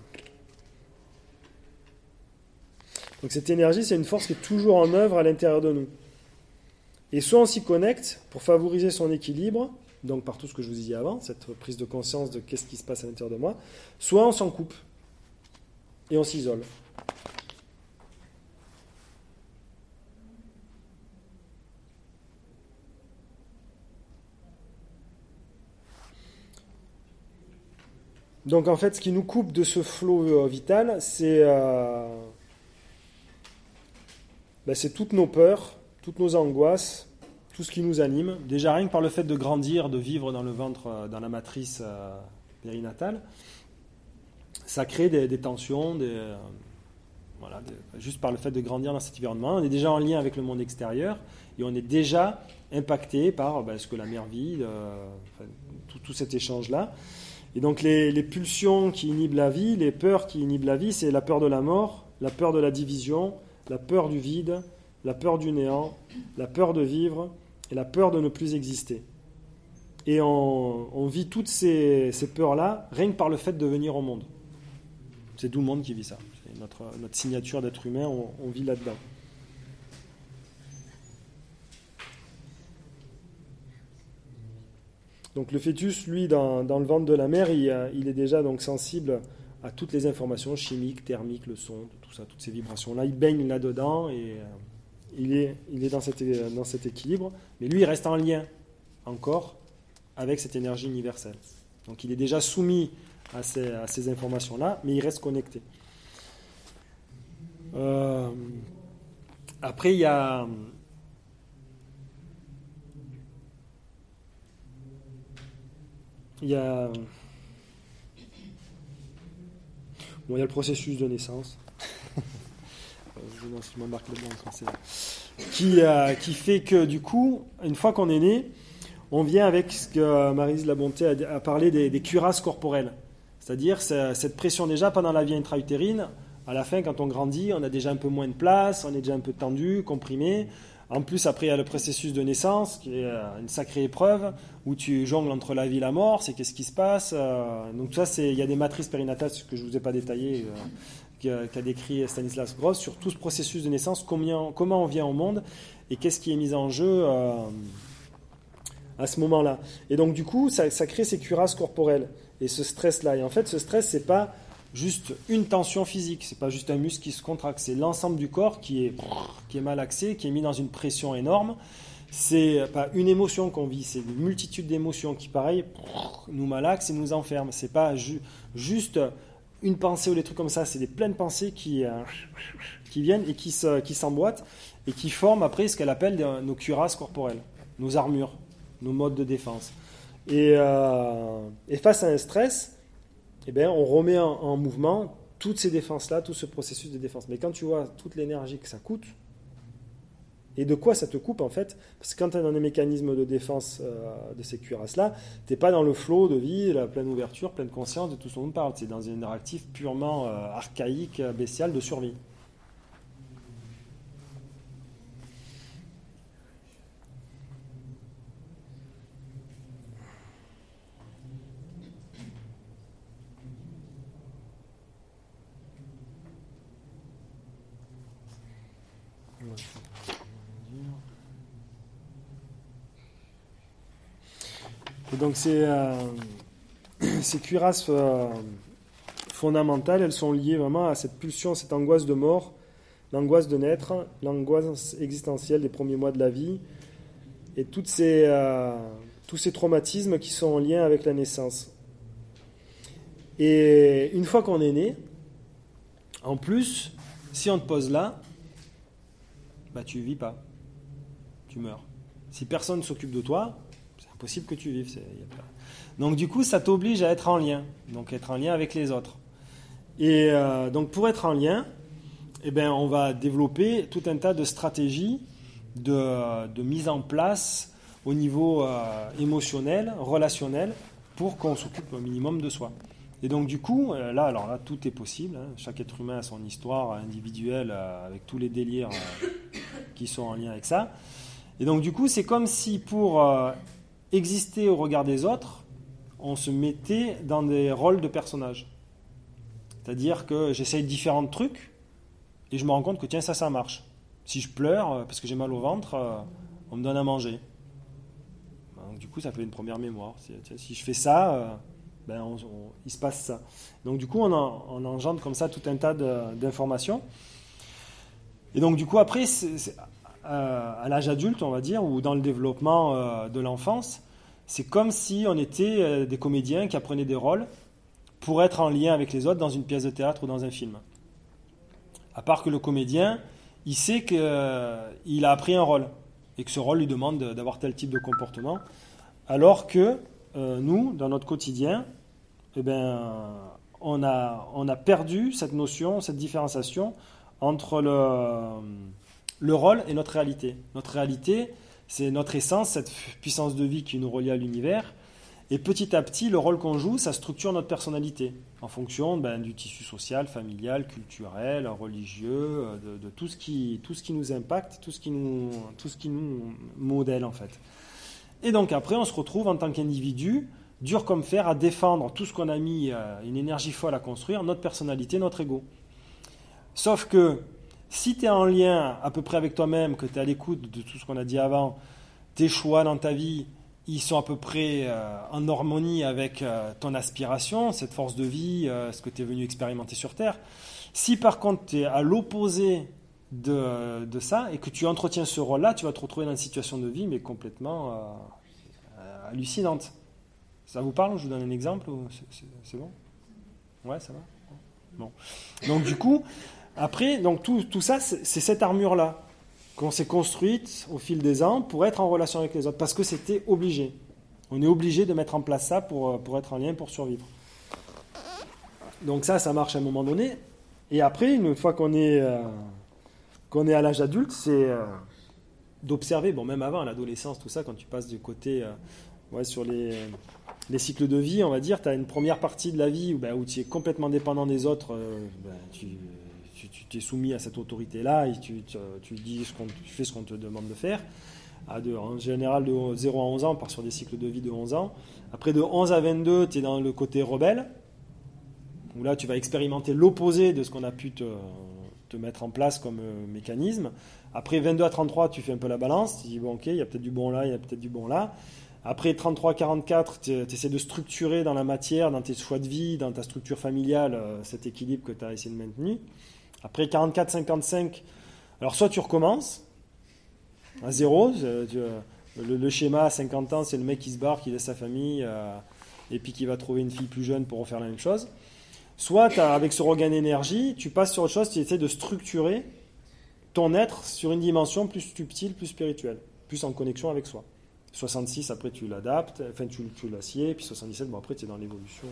donc cette énergie, c'est une force qui est toujours en œuvre à l'intérieur de nous. Et soit on s'y connecte pour favoriser son équilibre, donc par tout ce que je vous disais avant, cette prise de conscience de qu'est-ce qui se passe à l'intérieur de moi, soit on s'en coupe et on s'isole. Donc en fait, ce qui nous coupe de ce flot euh, vital, c'est... Euh, Ben c'est toutes nos peurs, toutes nos angoisses, tout ce qui nous anime. Déjà rien que par le fait de grandir, de vivre dans le ventre, dans la matrice euh, périnatale, ça crée des, des tensions, des, euh, voilà, des, juste par le fait de grandir dans cet environnement. On est déjà en lien avec le monde extérieur et on est déjà impacté par ben, ce que la mère vit, euh, enfin, tout, tout cet échange-là. Et donc les, les pulsions qui inhibent la vie, les peurs qui inhibent la vie, c'est la peur de la mort, la peur de la division, la peur du vide, la peur du néant, la peur de vivre et la peur de ne plus exister. Et on, on vit toutes ces, ces peurs-là rien que par le fait de venir au monde. C'est tout le monde qui vit ça. C'est notre, notre signature d'être humain, on, on vit là-dedans. Donc le fœtus, lui, dans, dans le ventre de la mère, il, il est déjà donc sensible à toutes les informations chimiques, thermiques, le son, tout ça, toutes ces vibrations-là. Il baigne là-dedans et euh, il est, il est dans, cet, dans cet équilibre. Mais lui, il reste en lien encore avec cette énergie universelle. Donc il est déjà soumis à ces, à ces informations-là, mais il reste connecté. Euh, après, il y a... Il y a... Bon, il y a le processus de naissance. Je non, si je m'embarque le blanc en français. Qui, euh, qui fait que, du coup, une fois qu'on est né, on vient avec ce que Maryse Labonté a, a parlé des, des cuirasses corporelles. C'est-à-dire cette pression déjà pendant la vie intra-utérine. À la fin, quand on grandit, on a déjà un peu moins de place, on est déjà un peu tendu, comprimé. En plus, après, il y a le processus de naissance, qui est une sacrée épreuve, où tu jongles entre la vie et la mort, c'est qu'est-ce qui se passe. Donc ça, c'est, il y a des matrices périnatales que je ne vous ai pas détaillées, euh, qu'a décrit Stanislas Gross, sur tout ce processus de naissance, combien, comment on vient au monde, et qu'est-ce qui est mis en jeu euh, à ce moment-là. Et donc, du coup, ça, ça crée ces cuirasses corporelles, et ce stress-là. Et en fait, ce stress, c'est pas juste une tension physique, c'est pas juste un muscle qui se contracte, c'est l'ensemble du corps qui est, qui est malaxé, qui est mis dans une pression énorme. C'est pas une émotion qu'on vit, c'est une multitude d'émotions qui, pareil, nous malaxent et nous enferment. C'est pas ju- juste une pensée ou des trucs comme ça, c'est des pleines pensées qui, euh, qui viennent et qui, se, qui s'emboîtent et qui forment après ce qu'elle appelle nos cuirasses corporelles, nos armures, nos modes de défense. Et, euh, et face à un stress, eh bien, on remet en, en mouvement toutes ces défenses-là, tout ce processus de défense. Mais quand tu vois toute l'énergie que ça coûte, et de quoi ça te coupe en fait, parce que quand tu es dans des mécanismes de défense euh, de ces cuirasses-là, tu n'es pas dans le flot de vie, la pleine ouverture, pleine conscience de tout ce dont on parle. Tu es dans un interactif purement euh, archaïque, bestial de survie. Et donc ces, euh, ces cuirasses euh, fondamentales, elles sont liées vraiment à cette pulsion, cette angoisse de mort, l'angoisse de naître, l'angoisse existentielle des premiers mois de la vie, et toutes ces, euh, tous ces traumatismes qui sont en lien avec la naissance. Et une fois qu'on est né, en plus, si on te pose là, bah tu vis pas, tu meurs. Si personne ne s'occupe de toi, possible que tu vives. C'est, y a pas... Donc du coup, ça t'oblige à être en lien, donc être en lien avec les autres. Et euh, donc pour être en lien, eh ben, on va développer tout un tas de stratégies de, de mise en place au niveau euh, émotionnel, relationnel, pour qu'on s'occupe au minimum de soi. Et donc du coup, euh, là, alors là, tout est possible. Hein. Chaque être humain a son histoire individuelle euh, avec tous les délires euh, qui sont en lien avec ça. Et donc du coup, c'est comme si pour euh, exister au regard des autres, on se mettait dans des rôles de personnages. C'est-à-dire que j'essaye différents trucs et je me rends compte que tiens, ça, ça marche. Si je pleure parce que j'ai mal au ventre, on me donne à manger. Donc, du coup, ça fait une première mémoire. Si, si je fais ça, ben, on, on, il se passe ça. Donc du coup, on, en, on engendre comme ça tout un tas de, d'informations. Et donc du coup, après, c'est, c'est, à l'âge adulte, on va dire, ou dans le développement euh, de l'enfance, c'est comme si on était euh, des comédiens qui apprenaient des rôles pour être en lien avec les autres dans une pièce de théâtre ou dans un film. À part que le comédien, il sait qu'il euh, a appris un rôle et que ce rôle lui demande de, d'avoir tel type de comportement, alors que euh, nous, dans notre quotidien, eh ben, on a, on a perdu cette notion, cette différenciation entre le... le rôle et notre réalité. Notre réalité, c'est notre essence, cette puissance de vie qui nous relie à l'univers. Et petit à petit, le rôle qu'on joue, ça structure notre personnalité en fonction ben, du tissu social, familial, culturel, religieux, de, de tout, ce qui, tout ce qui nous impacte, tout ce qui nous, tout ce qui nous modèle en fait. Et donc après, on se retrouve en tant qu'individu, dur comme fer, à défendre tout ce qu'on a mis, euh, une énergie folle à construire, notre personnalité, notre ego. Sauf que si tu es en lien à peu près avec toi-même, que tu es à l'écoute de tout ce qu'on a dit avant, tes choix dans ta vie, ils sont à peu près euh, en harmonie avec euh, ton aspiration, cette force de vie, euh, ce que tu es venu expérimenter sur Terre. Si par contre tu es à l'opposé de, de ça et que tu entretiens ce rôle-là, tu vas te retrouver dans une situation de vie mais complètement euh, euh, hallucinante. Ça vous parle? Je vous donne un exemple ou c'est, c'est, c'est bon? Ouais, ça va? Bon. Donc du coup, après, donc, tout, tout ça, c'est, c'est cette armure-là qu'on s'est construite au fil des ans pour être en relation avec les autres, parce que c'était obligé. On est obligé de mettre en place ça pour, pour être en lien, pour survivre. Donc ça, ça marche à un moment donné. Et après, une fois qu'on est, euh, qu'on est à l'âge adulte, c'est euh, d'observer, bon, même avant, l'adolescence, tout ça, quand tu passes du côté, euh, ouais, sur les, les cycles de vie, on va dire, tu as une première partie de la vie où, ben, où tu es complètement dépendant des autres, euh, ben, tu... Tu, tu t'es soumis à cette autorité-là et tu, tu, tu, dis ce qu'on, tu fais ce qu'on te demande de faire. À de, en général, de zéro à onze ans, on part sur des cycles de vie de onze ans. Après, de onze à vingt-deux, tu es dans le côté rebelle, où là, tu vas expérimenter l'opposé de ce qu'on a pu te, te mettre en place comme euh, mécanisme. Après, vingt-deux à trente-trois, tu fais un peu la balance. Tu dis, bon, ok, il y a peut-être du bon là, il y a peut-être du bon là. Après, trente-trois à quarante-quatre, tu essaies de structurer dans la matière, dans tes choix de vie, dans ta structure familiale, euh, cet équilibre que tu as essayé de maintenir. Après quarante-quatre à cinquante-cinq, alors soit tu recommences à zéro, le, le schéma à cinquante ans, c'est le mec qui se barre, qui laisse sa famille euh, et puis qui va trouver une fille plus jeune pour refaire la même chose. Soit t'as, avec ce regain d'énergie, tu passes sur autre chose, tu essaies de structurer ton être sur une dimension plus subtile, plus spirituelle, plus en connexion avec soi. soixante-six, après tu l'adaptes, enfin tu, tu l'assieds, puis soixante-dix-sept, bon après tu es dans l'évolution,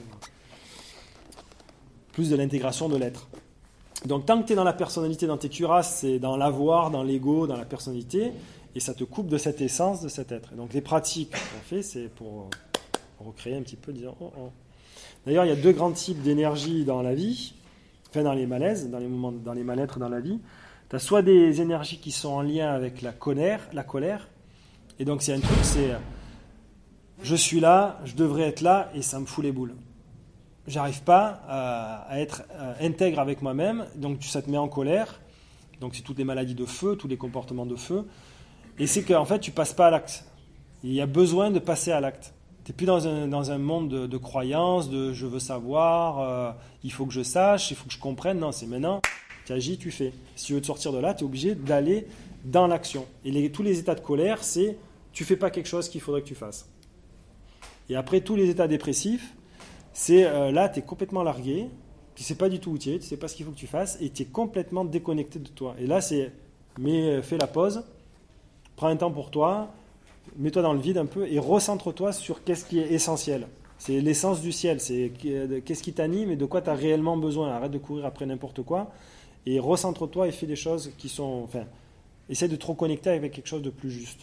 plus de l'intégration de l'être. Donc tant que tu es dans la personnalité, dans tes cuirasses, c'est dans l'avoir, dans l'ego, dans la personnalité, et ça te coupe de cette essence, de cet être. Et donc les pratiques qu'on fait, c'est pour recréer un petit peu, disant oh oh. D'ailleurs, il y a deux grands types d'énergie dans la vie, enfin dans les malaises, dans les moments, dans les mal-être dans la vie. Tu as soit des énergies qui sont en lien avec la colère, la colère, et donc c'est un truc, c'est je suis là, je devrais être là, et ça me fout les boules. J'arrive pas à, à être euh, intègre avec moi-même, donc ça te met en colère, donc c'est toutes les maladies de feu, tous les comportements de feu, et c'est qu'en fait tu passes pas à l'acte. Il y a besoin de passer à l'acte. Tu n'es plus dans un, dans un monde de, de croyances, de je veux savoir, euh, il faut que je sache, il faut que je comprenne, non, c'est maintenant, tu agis, tu fais. Si tu veux te sortir de là, tu es obligé d'aller dans l'action. Et les, tous les états de colère, c'est tu fais pas quelque chose qu'il faudrait que tu fasses. Et après, tous les états dépressifs, c'est euh, là, tu es complètement largué, tu ne sais pas du tout où tu es, tu ne sais pas ce qu'il faut que tu fasses, et tu es complètement déconnecté de toi. Et là, c'est, mais fais la pause, prends un temps pour toi, mets-toi dans le vide un peu, et recentre-toi sur qu'est-ce qui est essentiel. C'est l'essence du ciel, c'est qu'est-ce qui t'anime et de quoi tu as réellement besoin. Arrête de courir après n'importe quoi, et recentre-toi et fais des choses qui sont... Enfin, essaie de te reconnecter avec quelque chose de plus juste.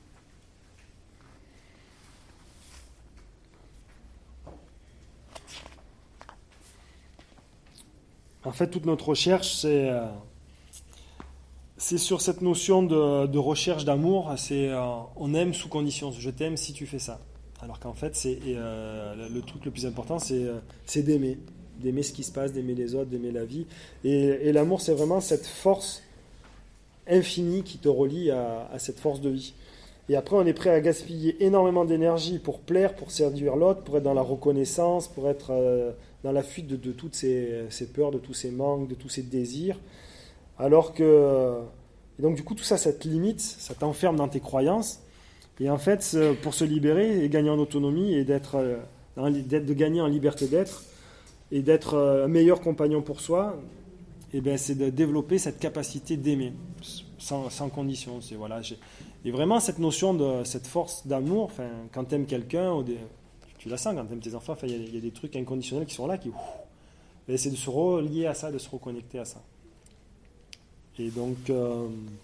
En fait, toute notre recherche, c'est, euh, c'est sur cette notion de, de recherche d'amour. C'est euh, on aime sous condition. Je t'aime si tu fais ça. Alors qu'en fait, c'est euh, le truc le plus important, c'est, euh, c'est d'aimer, d'aimer ce qui se passe, d'aimer les autres, d'aimer la vie. Et, et l'amour, c'est vraiment cette force infinie qui te relie à, à cette force de vie. Et après, on est prêt à gaspiller énormément d'énergie pour plaire, pour séduire l'autre, pour être dans la reconnaissance, pour être euh, dans la fuite de, de toutes ces, ces peurs, de tous ces manques, de tous ces désirs. Alors que... Et donc, du coup, tout ça, ça te limite, ça t'enferme dans tes croyances. Et en fait, pour se libérer et gagner en autonomie et d'être, euh, d'être, de gagner en liberté d'être et d'être un meilleur compagnon pour soi, et ben, c'est de développer cette capacité d'aimer sans, sans condition. C'est, voilà, j'ai... Et vraiment, cette notion de cette force d'amour, enfin, quand tu aimes quelqu'un, ou des, tu la sens quand tu aimes tes enfants, il y, y a des trucs inconditionnels qui sont là, qui, et c'est de se relier à ça, de se reconnecter à ça. Et donc, euh,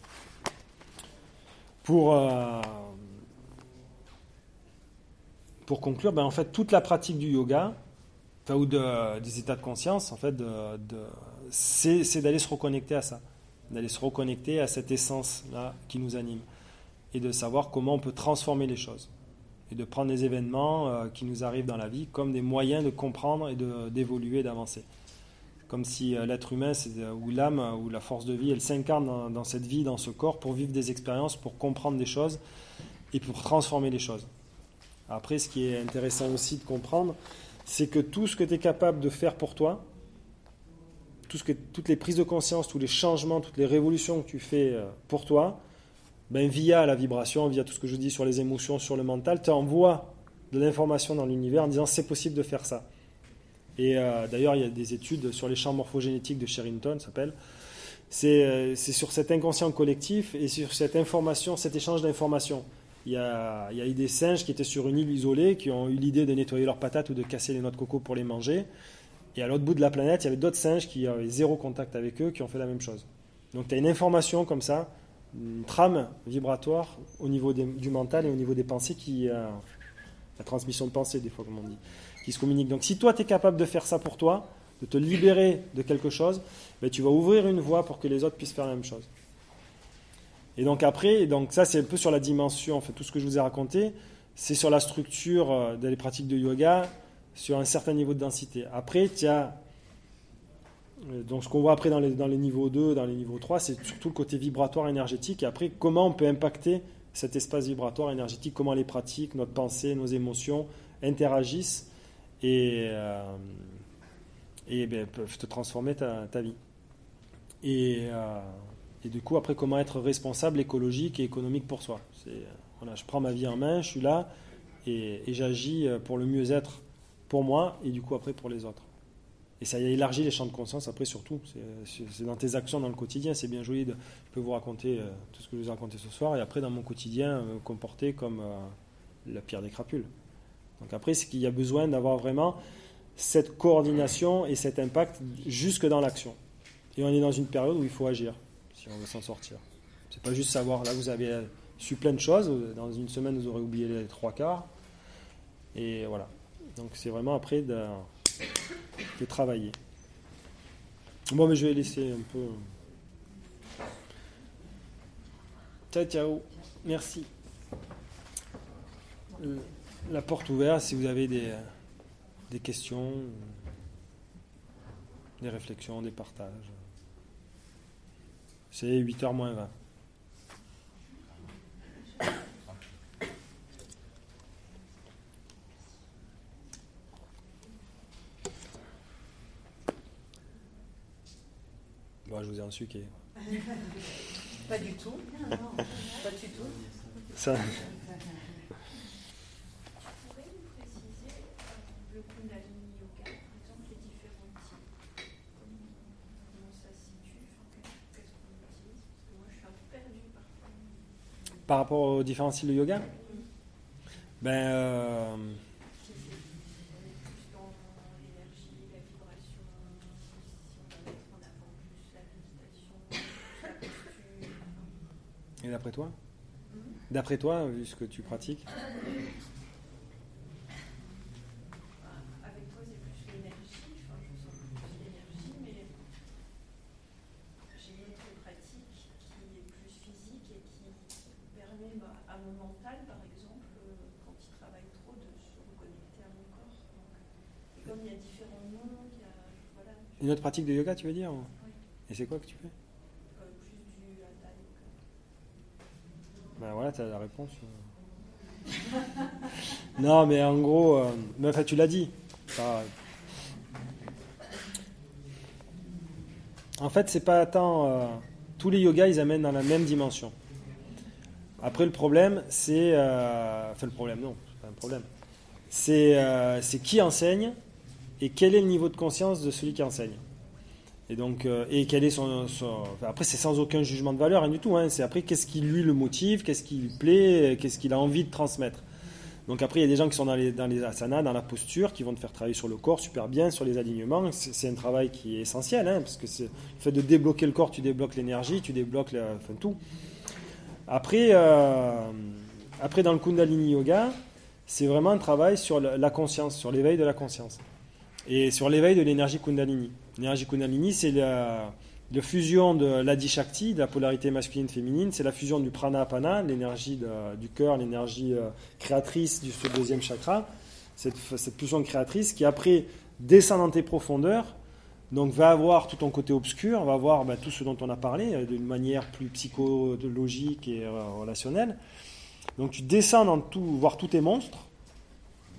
pour, euh, pour conclure, ben, en fait, toute la pratique du yoga, enfin, ou de, des états de conscience, en fait, de, de, c'est, c'est d'aller se reconnecter à ça, d'aller se reconnecter à cette essence-là qui nous anime. Et de savoir comment on peut transformer les choses. Et de prendre des événements euh, qui nous arrivent dans la vie comme des moyens de comprendre et de, d'évoluer, d'avancer. Comme si euh, l'être humain, c'est, euh, ou l'âme, euh, ou la force de vie, elle s'incarne dans, dans cette vie, dans ce corps, pour vivre des expériences, pour comprendre des choses et pour transformer les choses. Après, ce qui est intéressant aussi de comprendre, c'est que tout ce que tu es capable de faire pour toi, tout ce que, toutes les prises de conscience, tous les changements, toutes les révolutions que tu fais pour toi, ben via la vibration, via tout ce que je dis sur les émotions, sur le mental, tu envoies de l'information dans l'univers en disant c'est possible de faire ça. Et euh, d'ailleurs, il y a des études sur les champs morphogénétiques de Sherrington, ça s'appelle. C'est, euh, c'est sur cet inconscient collectif et sur cette information, cet échange d'informations. Il y, a, il y a eu des singes qui étaient sur une île isolée, qui ont eu l'idée de nettoyer leurs patates ou de casser les noix de coco pour les manger. Et à l'autre bout de la planète, il y avait d'autres singes qui avaient zéro contact avec eux, qui ont fait la même chose. Donc tu as une information comme ça, une trame vibratoire au niveau des, du mental et au niveau des pensées, qui, euh, la transmission de pensée des fois, comme on dit, qui se communique. Donc si toi tu es capable de faire ça pour toi, de te libérer de quelque chose, ben, tu vas ouvrir une voie pour que les autres puissent faire la même chose. Et donc après, donc ça c'est un peu sur la dimension, en fait, tout ce que je vous ai raconté, c'est sur la structure des pratiques de yoga, sur un certain niveau de densité. Après, tu as, donc ce qu'on voit après dans les, dans les niveaux deux, dans les niveaux trois, c'est surtout le côté vibratoire énergétique. Et après, comment on peut impacter cet espace vibratoire énergétique, comment les pratiques, notre pensée, nos émotions interagissent et, euh, et ben, peuvent te transformer ta, ta vie. Et, euh, et du coup, après, comment être responsable, écologique et économique pour soi. C'est, voilà, je prends ma vie en main, je suis là et, et j'agis pour le mieux-être pour moi et du coup après pour les autres. Et ça élargit les champs de conscience après surtout. C'est, c'est dans tes actions dans le quotidien. C'est bien joli de, je peux vous raconter euh, tout ce que je vous ai raconté ce soir et après dans mon quotidien me euh, comporter comme euh, la pierre des crapules. Donc après, c'est qu'il y a besoin d'avoir vraiment cette coordination et cet impact jusque dans l'action. Et on est dans une période où il faut agir si on veut s'en sortir. C'est pas juste savoir, là vous avez su plein de choses, dans une semaine vous aurez oublié les trois quarts. Et voilà. Donc c'est vraiment après de, de travailler. Bon, mais je vais laisser un peu. Ciao, ciao. Merci. La porte ouverte si vous avez des, des questions, des réflexions, des partages. C'est huit heures moins vingt. Bon, je vous ai insulté. Pas du tout. Non, non, pas du tout. Ça. Pourriez-vous préciser euh, le Kundalini Yoga, par exemple, les différents types, comment ça se situe, enfin, qu'est-ce qu'on utilise? Parce que moi, je suis un peu perdue parfois. Par rapport aux différents styles de yoga, Mm. ben. Euh, Si c'est plus dans l'énergie, la vibration, si on va mettre en avant plus la méditation, plus la posture. et d'après toi Mm. D'après toi, vu ce que tu pratiques Avec toi, c'est plus l'énergie, enfin, je sens plus l'énergie, mais j'ai une autre pratique qui est plus physique et qui permet bah, à mon mental, par exemple, euh, quand il travaille trop, de se reconnecter à mon corps. Donc, et comme il y a différents noms, il y a, voilà, Une autre pratique de yoga, tu veux dire? oui, Et c'est quoi que tu fais? euh, plus du hatha yoga. Ben voilà, tu as la réponse. Non, mais en gros, euh, mais enfin, tu l'as dit. Enfin, en fait, c'est pas tant. Euh, tous les yogas, ils amènent dans la même dimension. Après, le problème, c'est. Euh, enfin, le problème, non, c'est pas un problème. C'est, euh, c'est qui enseigne et quel est le niveau de conscience de celui qui enseigne. Et donc, euh, et quel est son, son enfin, après, c'est sans aucun jugement de valeur, rien du tout. Hein, c'est après, qu'est-ce qui lui le motive, qu'est-ce qui lui plaît, qu'est-ce qu'il a envie de transmettre. Donc après, il y a des gens qui sont dans les, dans les asanas, dans la posture, qui vont te faire travailler sur le corps super bien, sur les alignements. C'est, c'est un travail qui est essentiel, hein, parce que c'est, le fait de débloquer le corps, tu débloques l'énergie, tu débloques la, enfin, tout. Après, euh, après, dans le Kundalini Yoga, c'est vraiment un travail sur la, la conscience, sur l'éveil de la conscience. Et sur l'éveil de l'énergie Kundalini. L'énergie Kundalini, c'est la, la fusion de l'Adi Shakti, de la polarité masculine-féminine, c'est la fusion du Prana-Apana, l'énergie de, du cœur, l'énergie euh, créatrice du ce deuxième chakra, cette, cette fusion créatrice qui après descend dans tes profondeurs, donc va avoir tout ton côté obscur, va avoir ben, tout ce dont on a parlé, euh, d'une manière plus psychologique et euh, relationnelle. Donc tu descends dans tout, voir tous tes monstres,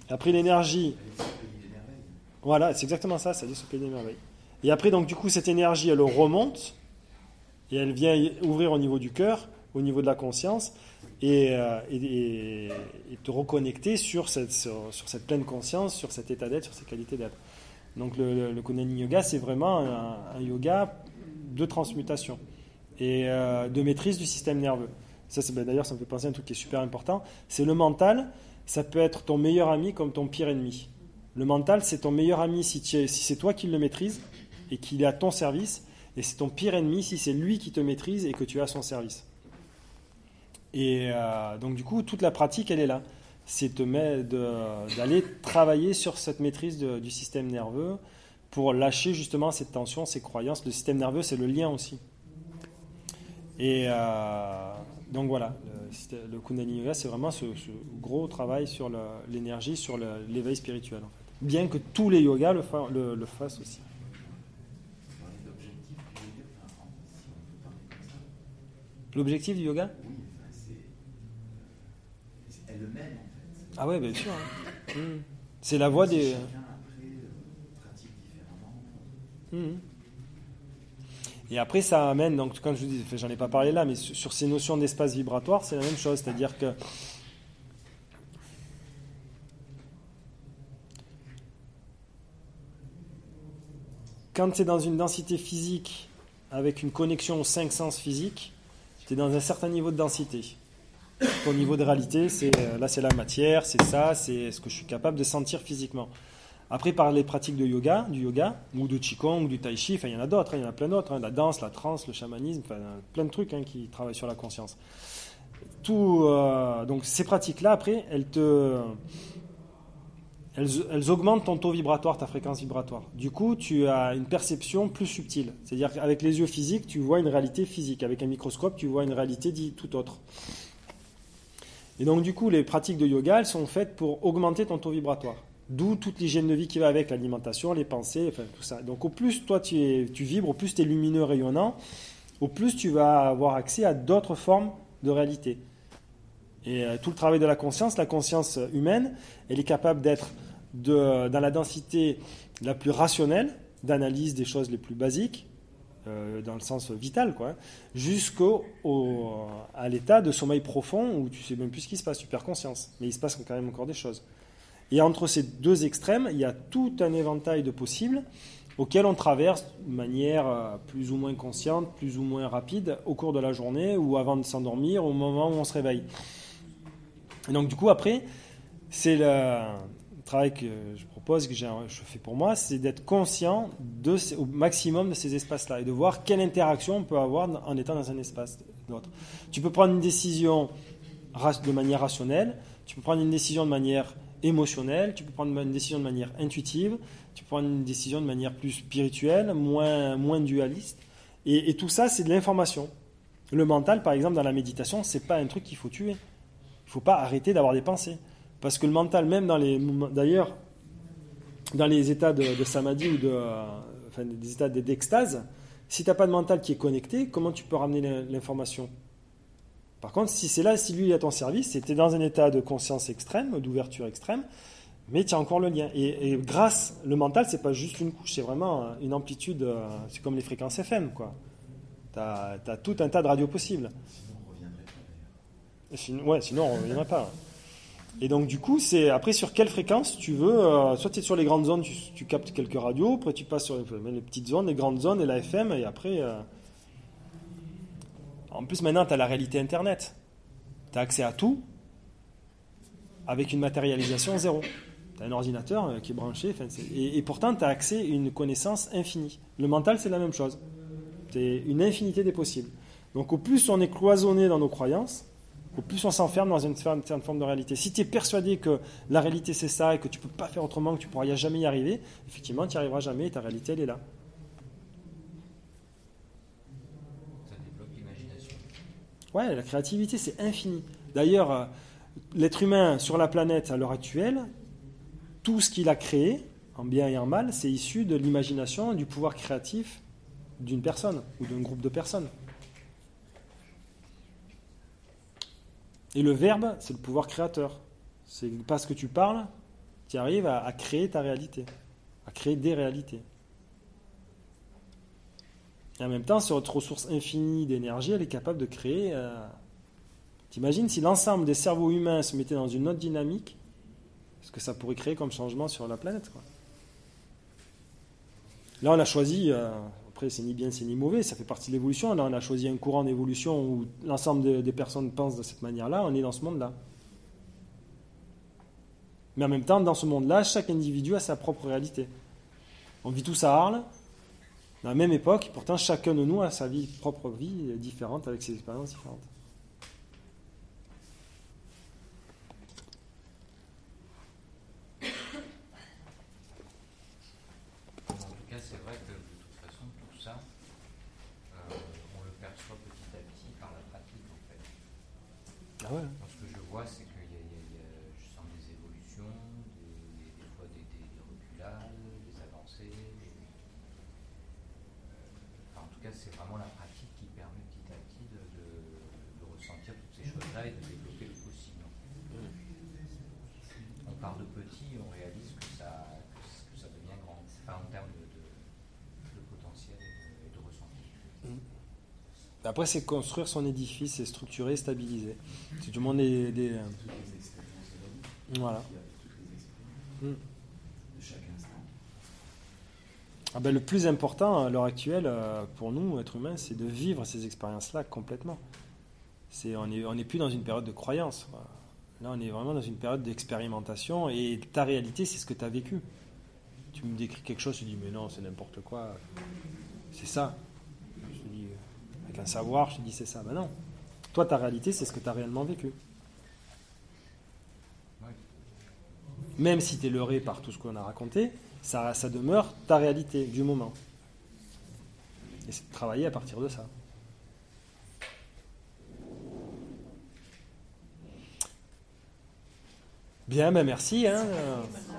Après l'énergie, voilà, c'est exactement ça, ça dit ce pays des merveilles. Et après, donc du coup, cette énergie, elle remonte et elle vient ouvrir au niveau du cœur, au niveau de la conscience, et, euh, et, et, et te reconnecter sur cette, sur, sur cette pleine conscience, sur cet état d'être, sur ces qualités d'être. Donc le, le, le Kundalini Yoga, c'est vraiment un, un yoga de transmutation et euh, de maîtrise du système nerveux. Ça, c'est, ben, d'ailleurs, ça me fait penser à un truc qui est super important. C'est le mental, ça peut être ton meilleur ami comme ton pire ennemi. Le mental, c'est ton meilleur ami si, tu es, si c'est toi qui le maîtrises et qu'il est à ton service, et c'est ton pire ennemi si c'est lui qui te maîtrise et que tu es à son service. Et euh, donc du coup, toute la pratique, elle est là. C'est te met de, d'aller travailler sur cette maîtrise de, du système nerveux pour lâcher justement cette tension, ces croyances. Le système nerveux, c'est le lien aussi. Et euh, donc voilà, le, le Kundalini Yoga, c'est vraiment ce, ce gros travail sur le, l'énergie, sur le, l'éveil spirituel. En fait. Bien que tous les yogas le, fa, le, le fassent aussi. L'objectif du yoga ? Oui, enfin, c'est, c'est elle le même en fait. Ah ouais, bien sûr. Hein. Mmh. C'est la voie des. Chacun après euh, pratique différemment. Mmh. Et après, ça amène, donc quand je vous dis, enfin, j'en ai pas parlé là, mais sur, sur ces notions d'espace vibratoire, c'est la même chose, c'est-à-dire que quand tu es dans une densité physique avec une connexion aux cinq sens physiques, tu es dans un certain niveau de densité. Ton niveau de réalité, c'est, là c'est la matière, c'est ça, c'est ce que je suis capable de sentir physiquement. Après, par les pratiques de yoga, du yoga, ou de Qigong, ou du Tai Chi, enfin il y en a d'autres, hein, il y en a plein d'autres, hein, la danse, la trance, le chamanisme, enfin plein de trucs hein, qui travaillent sur la conscience. Tout, euh, donc ces pratiques-là, après, elles te... Elles, elles augmentent ton taux vibratoire, ta fréquence vibratoire. Du coup, tu as une perception plus subtile. C'est-à-dire qu'avec les yeux physiques, tu vois une réalité physique. Avec un microscope, tu vois une réalité dite tout autre. Et donc, du coup, les pratiques de yoga, elles sont faites pour augmenter ton taux vibratoire. D'où toute l'hygiène de vie qui va avec, l'alimentation, les pensées, enfin tout ça. Donc, au plus toi tu, es, tu vibres, au plus tu es lumineux, rayonnant, au plus tu vas avoir accès à d'autres formes de réalité. Et euh, tout le travail de la conscience, la conscience humaine, elle est capable d'être de, dans la densité la plus rationnelle, d'analyse des choses les plus basiques, euh, dans le sens vital, quoi, jusqu'au au, à l'état de sommeil profond où tu ne sais même plus ce qui se passe, tu perds conscience. Mais il se passe quand même encore des choses. Et entre ces deux extrêmes, il y a tout un éventail de possibles auxquels on traverse de manière plus ou moins consciente, plus ou moins rapide, au cours de la journée ou avant de s'endormir, au moment où on se réveille. Et donc du coup, après, c'est le travail que je propose, que j'ai, je fais pour moi, c'est d'être conscient de ces, au maximum de ces espaces-là et de voir quelle interaction on peut avoir en étant dans un espace d'autre. Tu peux prendre une décision de manière rationnelle, tu peux prendre une décision de manière émotionnelle, tu peux prendre une décision de manière intuitive, tu peux prendre une décision de manière plus spirituelle, moins, moins dualiste. Et, et tout ça, c'est de l'information. Le mental, par exemple, dans la méditation, c'est pas un truc qu'il faut tuer. Il ne faut pas arrêter d'avoir des pensées. Parce que le mental, même dans les, d'ailleurs, dans les états de, de samadhi ou de, euh, enfin, des états d'extase, si tu n'as pas de mental qui est connecté, comment tu peux ramener l'information ? Par contre, si c'est là, si lui est à ton service, c'est que tu es dans un état de conscience extrême, d'ouverture extrême, mais tu as encore le lien. Et, et grâce, le mental, c'est pas juste une couche, c'est vraiment une amplitude, euh, c'est comme les fréquences F M, quoi. Tu as tout un tas de radios possibles. Sinon, on reviendrait pas d'ailleurs. Sinon, ouais, sinon on ne reviendrait pas. Et donc, du coup, c'est après sur quelle fréquence tu veux. Euh, soit tu es sur les grandes zones, tu, tu captes quelques radios, après tu passes sur les, les petites zones, les grandes zones et la F M, et après. Euh, en plus, maintenant, tu as la réalité Internet. Tu as accès à tout avec une matérialisation zéro. Tu as un ordinateur qui est branché, et, et pourtant, tu as accès à une connaissance infinie. Le mental, c'est la même chose. C'est une infinité des possibles. Donc, au plus on est cloisonné dans nos croyances, au plus on s'enferme dans une certaine forme de réalité. Si tu es persuadé que la réalité, c'est ça, et que tu ne peux pas faire autrement, que tu ne pourras jamais y arriver, effectivement, tu n'y arriveras jamais, et ta réalité, elle est là. Ouais, la créativité, c'est infini. D'ailleurs, l'être humain sur la planète à l'heure actuelle, tout ce qu'il a créé, en bien et en mal, c'est issu de l'imagination et du pouvoir créatif d'une personne ou d'un groupe de personnes. Et le verbe, c'est le pouvoir créateur. C'est parce que tu parles Tu arrives à, à créer ta réalité, à créer des réalités. Et en même temps, cette ressource infinie d'énergie, elle est capable de créer... Euh... T'imagines si l'ensemble des cerveaux humains se mettaient dans une autre dynamique, ce que ça pourrait créer comme changement sur la planète, quoi. Là, on a choisi, euh, après c'est ni bien, c'est ni mauvais, ça fait partie de l'évolution. Là, on a choisi un courant d'évolution où l'ensemble de, des personnes pensent de cette manière-là, on est dans ce monde-là. Mais en même temps, dans ce monde-là, chaque individu a sa propre réalité. On vit tous à Arles, dans la même époque, pourtant chacun de nous a sa vie, propre vie différente, avec ses expériences différentes. C'est vrai que de toute façon, tout ça, euh, on le perçoit petit à petit par la pratique, en fait. Ah ouais. Donc, ce que je vois, c'est que y a, y a, y a, je sens des évolutions, des, des fois des, des, des reculades, des avancées. Des, euh, enfin, en tout cas, c'est vraiment la pratique qui permet petit à petit de, de, de ressentir toutes ces choses-là et de développer le possible. On part de petit, on réalise que ça, que, que ça devient grand. Enfin, en termes de Après, c'est construire son édifice, c'est structurer, stabiliser. Si tout le monde est... des... Voilà. Mm. Ah ben, le plus important à l'heure actuelle, pour nous, êtres humains, c'est de vivre ces expériences-là complètement. C'est, on n'est on est plus dans une période de croyance. Là, on est vraiment dans une période d'expérimentation, et ta réalité, c'est ce que tu as vécu. Tu me décris quelque chose, tu dis, mais non, c'est n'importe quoi. C'est ça. Je te dis... Avec un savoir, je te dis c'est ça. Ben non. Toi, ta réalité, c'est ce que tu as réellement vécu. Oui. Même si tu es leurré par tout ce qu'on a raconté, ça, ça demeure ta réalité du moment. Et c'est de travailler à partir de ça. Bien, ben merci. Hein.